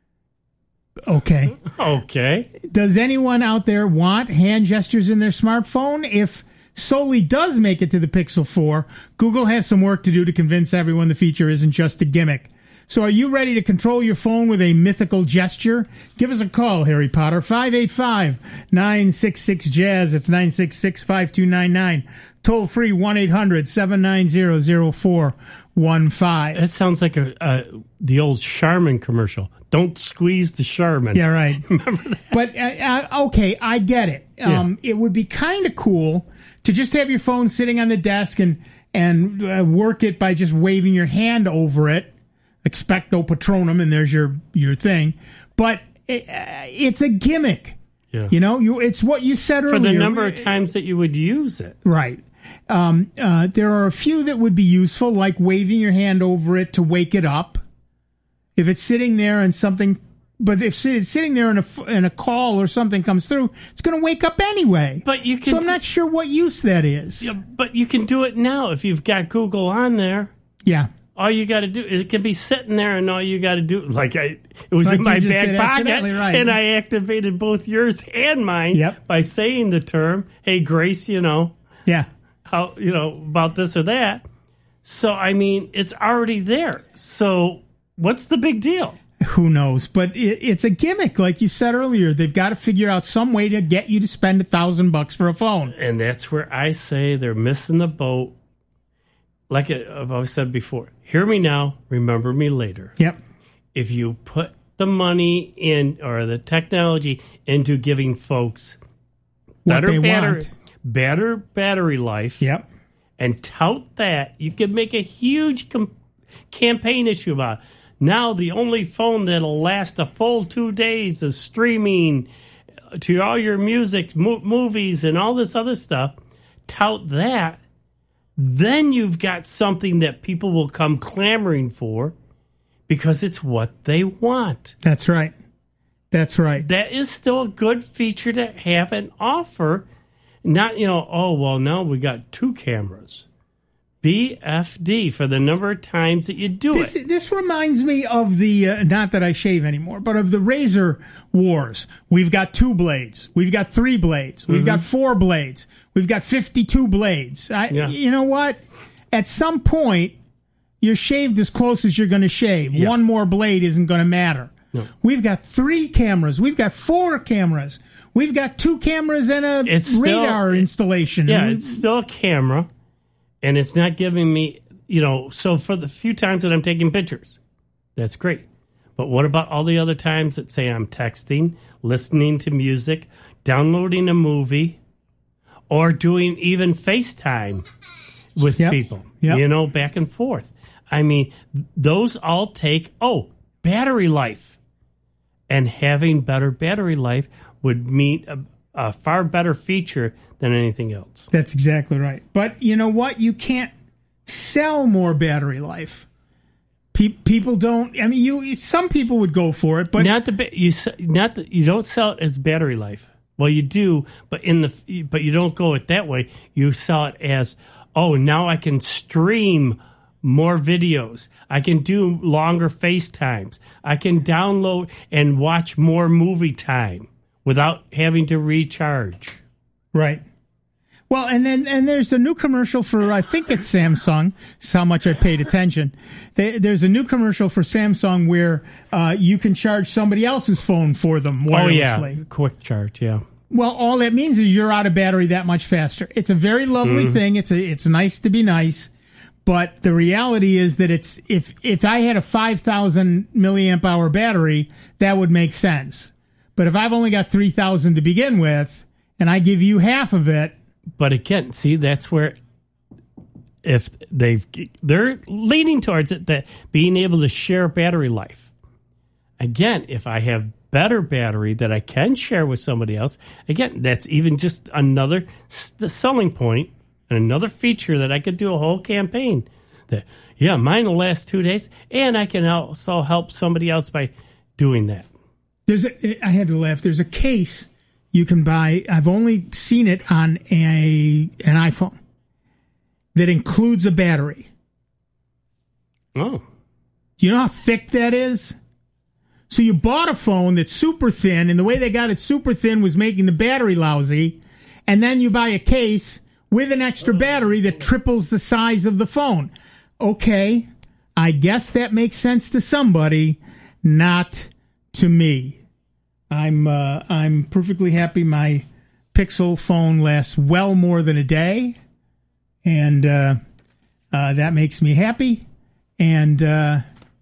Okay. Okay. Does anyone out there want hand gestures in their smartphone? If Soli does make it to the Pixel four, Google has some work to do to convince everyone the feature isn't just a gimmick. So are you ready to control your phone with a mythical gesture? Give us a call, Harry Potter, five eight five, nine six six, jazz. It's nine six six, five two nine nine. Toll free, one eight hundred, seven nine zero, zero four one five. That sounds like a, a the old Charmin commercial. Don't squeeze the Charmin. Yeah, right. Remember that? But, uh, uh, okay, I get it. Um, yeah. It would be kind of cool to just have your phone sitting on the desk and, and uh, work it by just waving your hand over it. Expecto Patronum, and there's your, your thing. But it, uh, it's a gimmick. Yeah. You know, you it's what you said earlier. For the number of times that you would use it. Right. Um, uh, there are a few that would be useful, like waving your hand over it to wake it up. If it's sitting there and something, but if it's sitting there and a, and a call or something comes through, it's going to wake up anyway. But you can so I'm not sure what use that is. Yeah, but you can do it now if you've got Google on there. Yeah. All you got to do is it can be sitting there, and all you got to do, like I, it was like in my back pocket, right. and I activated both yours and mine yep. by saying the term, "Hey, Grace, you know, yeah, how you know about this or that." So I mean, it's already there. So what's the big deal? Who knows? But it, it's a gimmick, like you said earlier. They've got to figure out some way to get you to spend a thousand bucks for a phone, and that's where I say they're missing the boat. Like I've always said before, hear me now, remember me later. Yep. If you put the money in or the technology into giving folks what better they battery, want. better battery life, yep, and tout that, you can make a huge com- campaign issue about it. Now the only phone that'll last a full two days of streaming to all your music, mo- movies, and all this other stuff, tout that. Then you've got something that people will come clamoring for because it's what they want. That's right. That's right. That is still a good feature to have and offer. Not, you know, oh, well, now we got two cameras. B F D for the number of times that you do this, it. This reminds me of the, uh, not that I shave anymore, but of the razor wars. We've got two blades. We've got three blades. We've mm-hmm. got four blades. We've got fifty-two blades. I, yeah. You know what? At some point, you're shaved as close as you're going to shave. Yeah. One more blade isn't going to matter. No. We've got three cameras. We've got four cameras. We've got two cameras and a it's radar still, installation. Yeah, it's still a camera. And it's not giving me, you know, so for the few times that I'm taking pictures, that's great. But what about all the other times that say I'm texting, listening to music, downloading a movie, or doing even FaceTime with yep. people, yep. you know, back and forth? I mean, those all take, oh, battery life. And having better battery life would mean a, a far better feature than anything else. That's exactly right. But you know what? You can't sell more battery life. Pe- people don't. I mean, you. Some people would go for it, but not the you. Not the, you don't sell it as battery life. Well, you do, but in the but you don't go it that way. You sell it as, oh, now I can stream more videos. I can do longer FaceTimes. I can download and watch more movie time without having to recharge. Right. Well, and then and there's a new commercial for, I think it's Samsung. That's how much I paid attention. They, there's a new commercial for Samsung where uh, you can charge somebody else's phone for them wirelessly. Oh, yeah. Quick charge, yeah. Well, all that means is you're out of battery that much faster. It's a very lovely mm. thing. It's a, it's nice to be nice. But the reality is that it's if if I had a five thousand milliamp hour battery, that would make sense. But if I've only got three thousand to begin with, and I give you half of it. But again, see, that's where if they've they're leaning towards it, that being able to share battery life. Again, if I have better battery that I can share with somebody else, again, that's even just another selling point and another feature that I could do a whole campaign. That yeah, mine will last two days, and I can also help somebody else by doing that. There's a, I had to laugh. There's a case you can buy. I've only seen it on a an iPhone that includes a battery. Oh. You know how thick that is? So you bought a phone that's super thin, and the way they got it super thin was making the battery lousy, and then you buy a case with an extra battery that triples the size of the phone. Okay, I guess that makes sense to somebody, not to me. I'm uh, I'm perfectly happy my Pixel phone lasts well more than a day, and uh, uh, that makes me happy. And uh,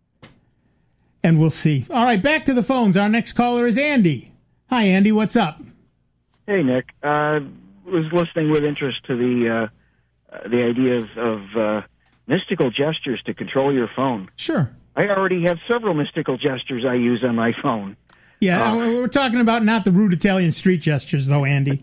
and we'll see. All right, back to the phones. Our next caller is Andy. Hi, Andy. What's up? Hey, Nick. I uh, was listening with interest to the uh, uh, the idea of, of uh, mystical gestures to control your phone. Sure. I already have several mystical gestures I use on my phone. Yeah, uh, we're talking about not the rude Italian street gestures, though, Andy.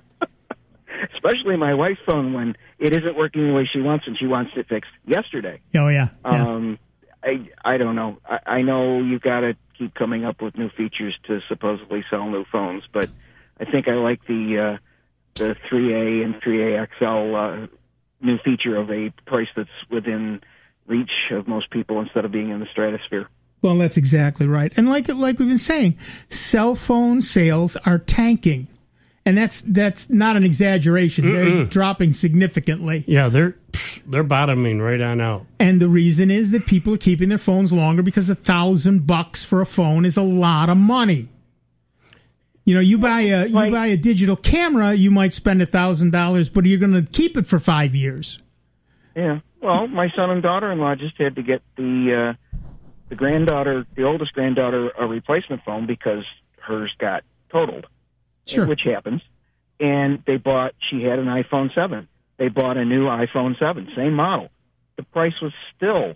Especially my wife's phone when it isn't working the way she wants and she wants it fixed yesterday. Oh, yeah. yeah. Um, I I don't know. I, I know you've got to keep coming up with new features to supposedly sell new phones, but I think I like the uh, the three A and three A X L uh, new feature of a price that's within reach of most people instead of being in the stratosphere. Well, that's exactly right. And like like we've been saying, cell phone sales are tanking. And that's that's not an exaggeration. Mm-mm. They're dropping significantly. Yeah, they're they're bottoming right on out. And the reason is that people are keeping their phones longer because a thousand bucks for a phone is a lot of money. You know, you buy a you buy a digital camera, you might spend a thousand dollars, but you're going to keep it for five years. Yeah. Well, my son and daughter-in-law just had to get the uh, the granddaughter, the oldest granddaughter, a replacement phone because hers got totaled. Sure. Which happens. And they bought, she had an iPhone seven. They bought a new iPhone seven, same model. The price was still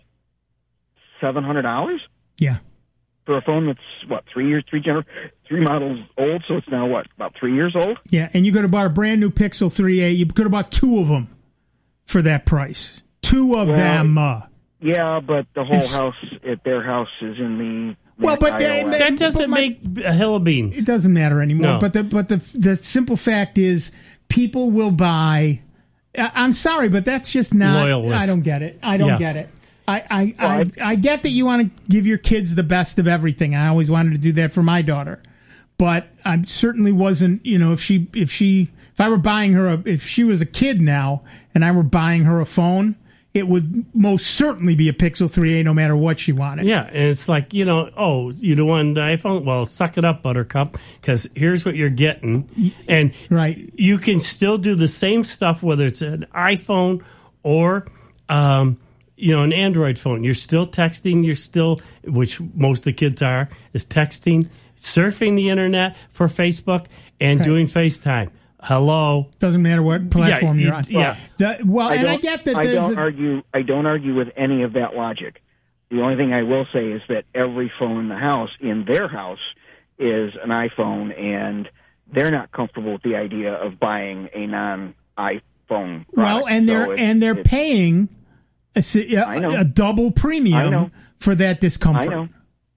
seven hundred dollars? Yeah. For a phone that's, what, three years, three gener- three models old, so it's now, what, about three years old? Yeah, and you could have bought a brand new Pixel three A. You could have bought two of them for that price. Two of well, them. Uh, yeah, but the whole house at their house is in the... Well, but they, they, that doesn't my, make a hill of beans. It doesn't matter anymore. No. But the but the the simple fact is, people will buy. I'm sorry, but that's just not. Loyalist. I don't get it. I don't yeah. get it. I I, well, I I get that you want to give your kids the best of everything. I always wanted to do that for my daughter, but I certainly wasn't. You know, if she if she if I were buying her a if she was a kid now and I were buying her a phone, it would most certainly be a Pixel three A no matter what she wanted. Yeah, and it's like, you know, oh, you don't want the iPhone? Well, suck it up, Buttercup, because here's what you're getting. And right. you can still do the same stuff, whether it's an iPhone or, um, you know, an Android phone. You're still texting. You're still, which most of the kids are, is texting, surfing the internet for Facebook, and right. doing FaceTime. Hello. Doesn't matter what platform yeah, you're on. Yeah. The, well, I and I get that. I there's don't a, argue. I don't argue with any of that logic. The only thing I will say is that every phone in the house, in their house, is an iPhone, and they're not comfortable with the idea of buying a non-iPhone product. Well, and they're so it, and they're paying a, a, a double premium for that discomfort. I know.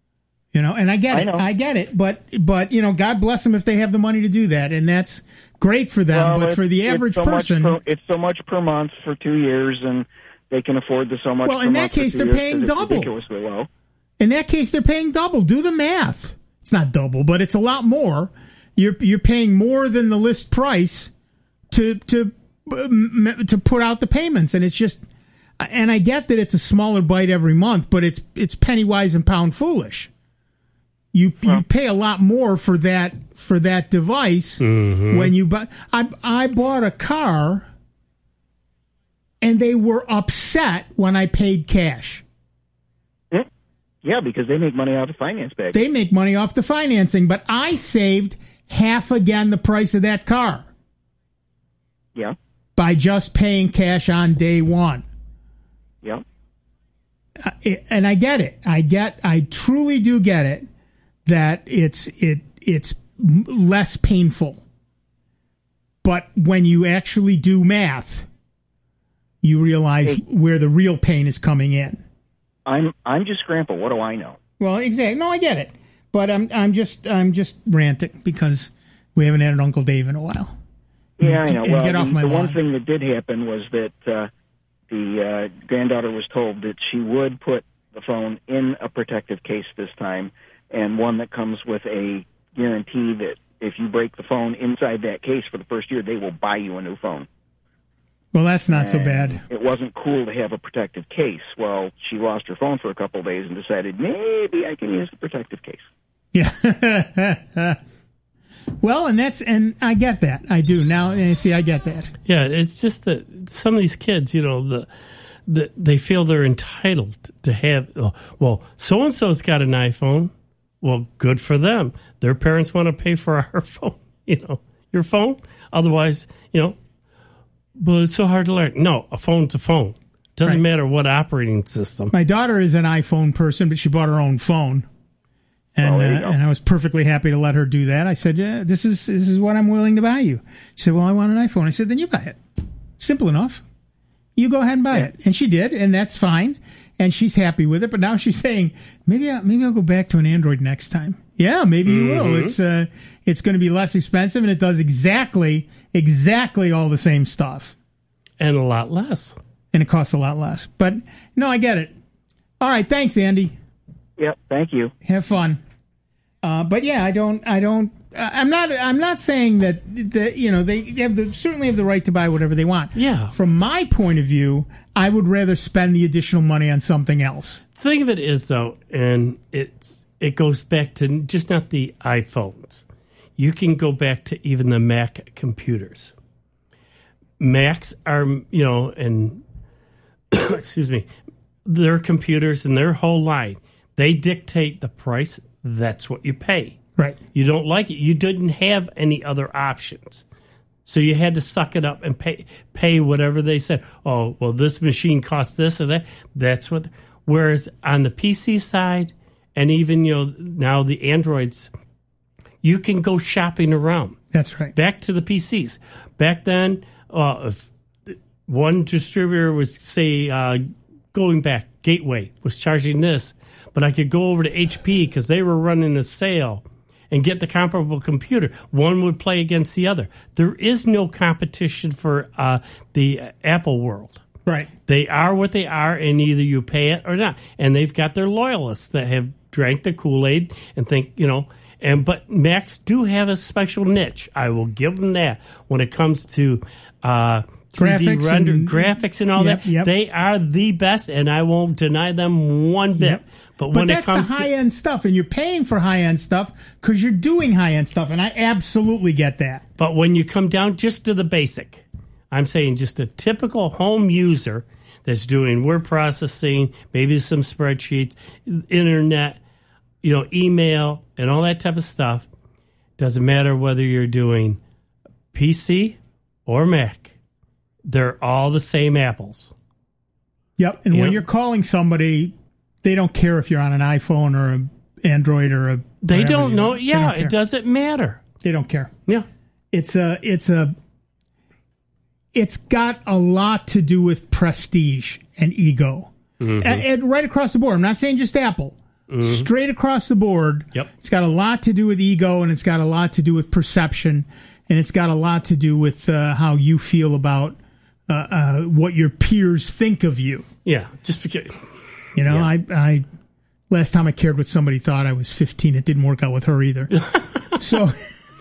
You know, and I get I it. know. I get it. But but you know, God bless them if they have the money to do that, and that's great for them. Well, but it, for the average it's so person, much per, it's so much per month for two years, and they can afford the so much. Well, per in month that case, for they're two years paying it's double. Ridiculously low. In that case, they're paying double. Do the math. It's not double, but it's a lot more. You're you're paying more than the list price to to to put out the payments, and it's just. And I get that it's a smaller bite every month, but it's it's penny wise and pound foolish. You well, you pay a lot more for that for that device mm-hmm. when you buy. I I bought a car, and they were upset when I paid cash. Yeah, yeah, because they make money off the finance bag. They make money off the financing, but I saved half again the price of that car. Yeah, by just paying cash on day one. uh, it, and I get it. I get, I truly do get it that it's it it's less painful. But when you actually do math, you realize hey, where the real pain is coming in. I'm I'm just Grandpa. What do I know? Well, exactly. No, I get it. But I'm I'm just I'm just ranting because we haven't had an Uncle Dave in a while. Yeah, I know. And well, get off the, my the lawn. one thing that did happen was that uh, the uh, granddaughter was told that she would put the phone in a protective case this time, and one that comes with a guarantee that if you break the phone inside that case for the first year, they will buy you a new phone. Well, that's not and so bad. It wasn't cool to have a protective case. Well, she lost her phone for a couple of days and decided maybe I can use the protective case. Yeah. Well, and that's and I get that. I do now. See, I get that. Yeah, it's just that some of these kids, you know, the, the they feel they're entitled to have. Oh, well, so and so's got an iPhone. Well, good for them. Their parents want to pay for our phone. You know, your phone. Otherwise, you know. But it's so hard to learn. No, a phone's a phone. Doesn't Right. matter what operating system. My daughter is an iPhone person, but she bought her own phone. And, Oh, there you uh, go. and I was perfectly happy to let her do that. I said, yeah, this is this is what I'm willing to buy you. She said, well, I want an iPhone. I said, then you buy it. Simple enough. You go ahead and buy Yeah. it. And she did, and that's fine. And she's happy with it. But now she's saying, maybe, I, maybe I'll go back to an Android next time. Yeah, maybe you will. It's uh, it's going to be less expensive, and it does exactly, exactly all the same stuff. And a lot less. And it costs a lot less. But, no, I get it. All right, thanks, Andy. Yep, thank you. Have fun. Uh, but yeah, I don't, I don't, I'm not, I'm not saying that, that you know, they have the, certainly have the right to buy whatever they want. Yeah. From my point of view, I would rather spend the additional money on something else. Thing of it is, though, and it's it goes back to just not the iPhones. You can go back to even the Mac computers. Macs are, you know, and excuse me, their computers and their whole line, they dictate the price. That's what you pay. Right. You don't like it. You didn't have any other options. So you had to suck it up and pay pay whatever they said. Oh, well, this machine costs this or that. That's what. Whereas on the P C side, and even, you know, now the Androids, you can go shopping around. That's right. Back to the P Cs. Back then, uh, if one distributor was, say, uh, going back, Gateway was charging this, but I could go over to H P because they were running a sale and get the comparable computer. One would play against the other. There is no competition for uh, the Apple world. Right. They are what they are, and either you pay it or not. And they've got their loyalists that have drank the Kool-Aid and think, you know, and but Macs do have a special niche. I will give them that when it comes to uh, three D Graphics render, and- graphics and all Yep, that. yep. They are the best, and I won't deny them one bit. Yep. But, But when that's it comes the to high-end stuff, and you're paying for high-end stuff because you're doing high-end stuff, and I absolutely get that. But when you come down just to the basic, I'm saying just a typical home user that's doing word processing, maybe some spreadsheets, internet, you know, email, and all that type of stuff. Doesn't matter whether you're doing P C or Mac. They're all the same apples. Yep. And when Yep. you're calling somebody, they don't care if you're on an iPhone or an Android or a. They whatever don't you- know. they Yeah, don't care. it doesn't matter. They don't care. Yeah. It's a. It's a. It's got a lot to do with prestige and ego, Mm-hmm. and, and right across the board. I'm not saying just Apple. Straight across the board. Yep. It's got a lot to do with ego, and it's got a lot to do with perception, and it's got a lot to do with uh, how you feel about uh, uh, what your peers think of you. Yeah. Just because. You know, I, I last time I cared what somebody thought, I was fifteen. It didn't work out with her either. So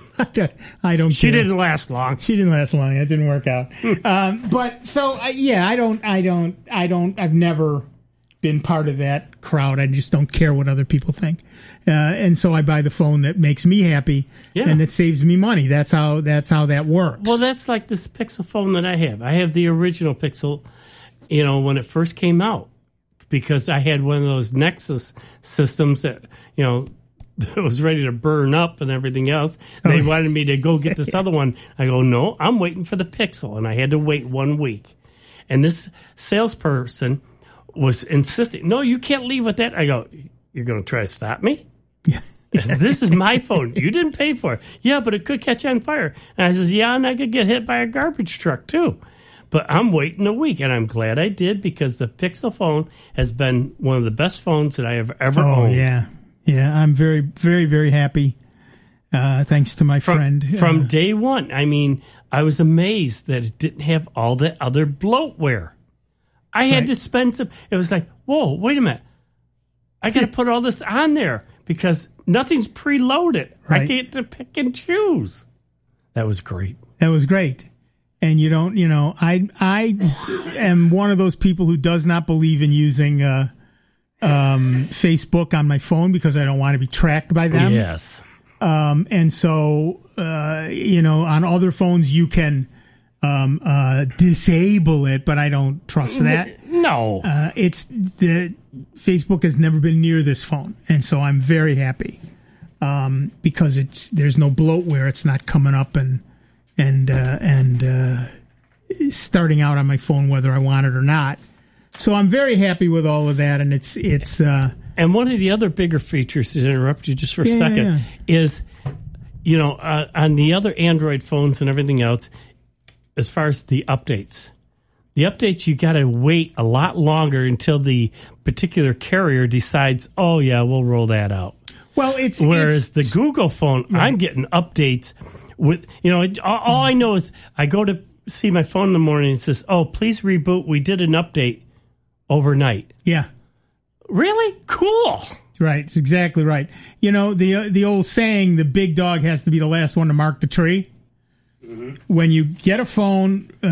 I don't. She care. didn't last long. She didn't last long. It didn't work out. um, but so uh, yeah, I don't. I don't. I don't. I've never been part of that crowd. I just don't care what other people think, uh, and so I buy the phone that makes me happy Yeah. and that saves me money. That's how. That's how that works. Well, that's like this Pixel phone that I have. I have the original Pixel, you know, when it first came out, because I had one of those Nexus systems that, you know, that was ready to burn up and everything else. And they wanted me to go get this other one. I go, no, I'm waiting for the Pixel. And I had to wait one week. And this salesperson was insisting, no, you can't leave with that. I go, you're going to try to stop me? Yeah. This is my phone. You didn't pay for it. Yeah, but it could catch on fire. And I says, yeah, and I could get hit by a garbage truck too. But I'm waiting a week, and I'm glad I did, because the Pixel phone has been one of the best phones that I have ever oh, owned. yeah. Yeah, I'm very, very, very happy, uh, thanks to my from, friend. From uh, day one. I mean, I was amazed that it didn't have all the other bloatware. I had right. to spend some. It was like, whoa, wait a minute. I got to put all this on there because nothing's preloaded. Right. I get to pick and choose. That was great. That was great. And you don't, you know, I I am one of those people who does not believe in using uh, um, Facebook on my phone because I don't want to be tracked by them. Yes. Um, and so, uh, you know, on other phones you can um, uh, disable it, but I don't trust that. No. Uh, it's the Facebook has never been near this phone, and so I'm very happy um, because it's there's no bloatware. It's not coming up and and uh, and uh, starting out on my phone whether I want it or not. So I'm very happy with all of that, and it's it's. Uh, and one of the other bigger features, to interrupt you just for a yeah, second, yeah. is, you know, uh, on the other Android phones and everything else, as far as the updates. The updates, you got to wait a lot longer until the particular carrier decides, oh, yeah, we'll roll that out. Well, it's... Whereas it's, the Google phone, right. I'm getting updates with, you know, all, all I know is I go to see my phone in the morning and it says, oh, please reboot. We did an update overnight. Yeah. Really? Cool. Right. It's exactly right. You know, the uh, the old saying, the big dog has to be the last one to mark the tree. Mm-hmm. When you get a phone, uh,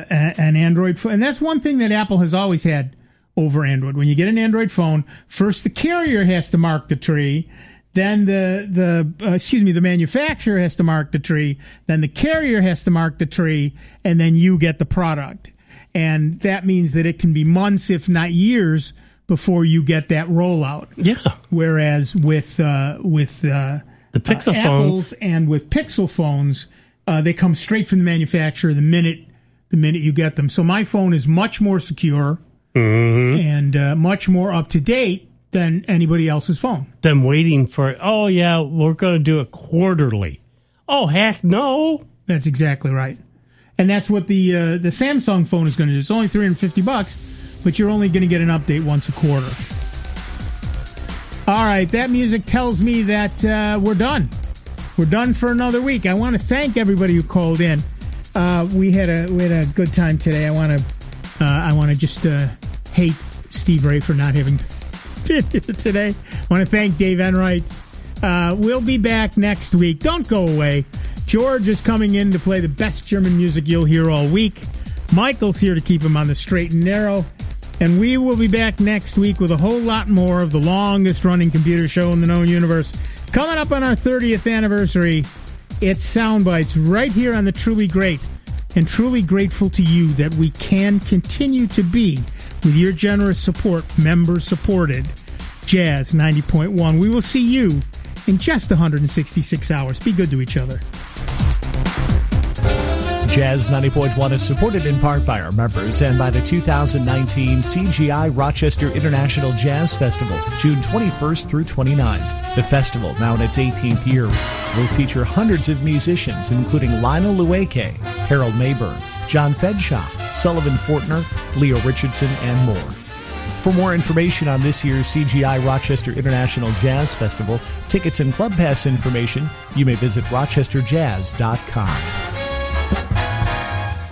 an Android phone, and that's one thing that Apple has always had over Android. When you get an Android phone, first the carrier has to mark the tree, then the the uh, excuse me, the manufacturer has to mark the tree, then the carrier has to mark the tree, and then you get the product. And that means that it can be months, if not years, before you get that rollout. Yeah. Whereas with uh, with uh, the Pixel uh, phones Apples and with Pixel phones. Uh, they come straight from the manufacturer the minute the minute you get them. So my phone is much more secure mm-hmm. and uh, much more up to date than anybody else's phone. Them waiting for, oh, yeah, we're going to do it quarterly. Oh, heck no. That's exactly right. And that's what the uh, the Samsung phone is going to do. It's only three hundred fifty bucks, but you're only going to get an update once a quarter. All right, that music tells me that uh, we're done. We're done for another week. I want to thank everybody who called in. Uh, we had a we had a good time today. I want to uh, I want to just uh, hate Steve Ray for not having been here today. I want to thank Dave Enright. Uh, we'll be back next week. Don't go away. George is coming in to play the best German music you'll hear all week. Michael's here to keep him on the straight and narrow. And we will be back next week with a whole lot more of the longest running computer show in the known universe. Coming up on our thirtieth anniversary, it's Soundbites right here on the Truly Great. And truly grateful to you that we can continue to be, with your generous support, member-supported, Jazz ninety point one. We will see you in just one hundred sixty-six hours. Be good to each other. Jazz ninety point one is supported in part by our members and by the two thousand nineteen C G I Rochester International Jazz Festival, June twenty-first through twenty-ninth. The festival, now in its eighteenth year, will feature hundreds of musicians, including Lionel Lueke, Harold Mayburn, John Fedshaw, Sullivan Fortner, Leo Richardson, and more. For more information on this year's C G I Rochester International Jazz Festival, tickets and club pass information, you may visit rochester jazz dot com.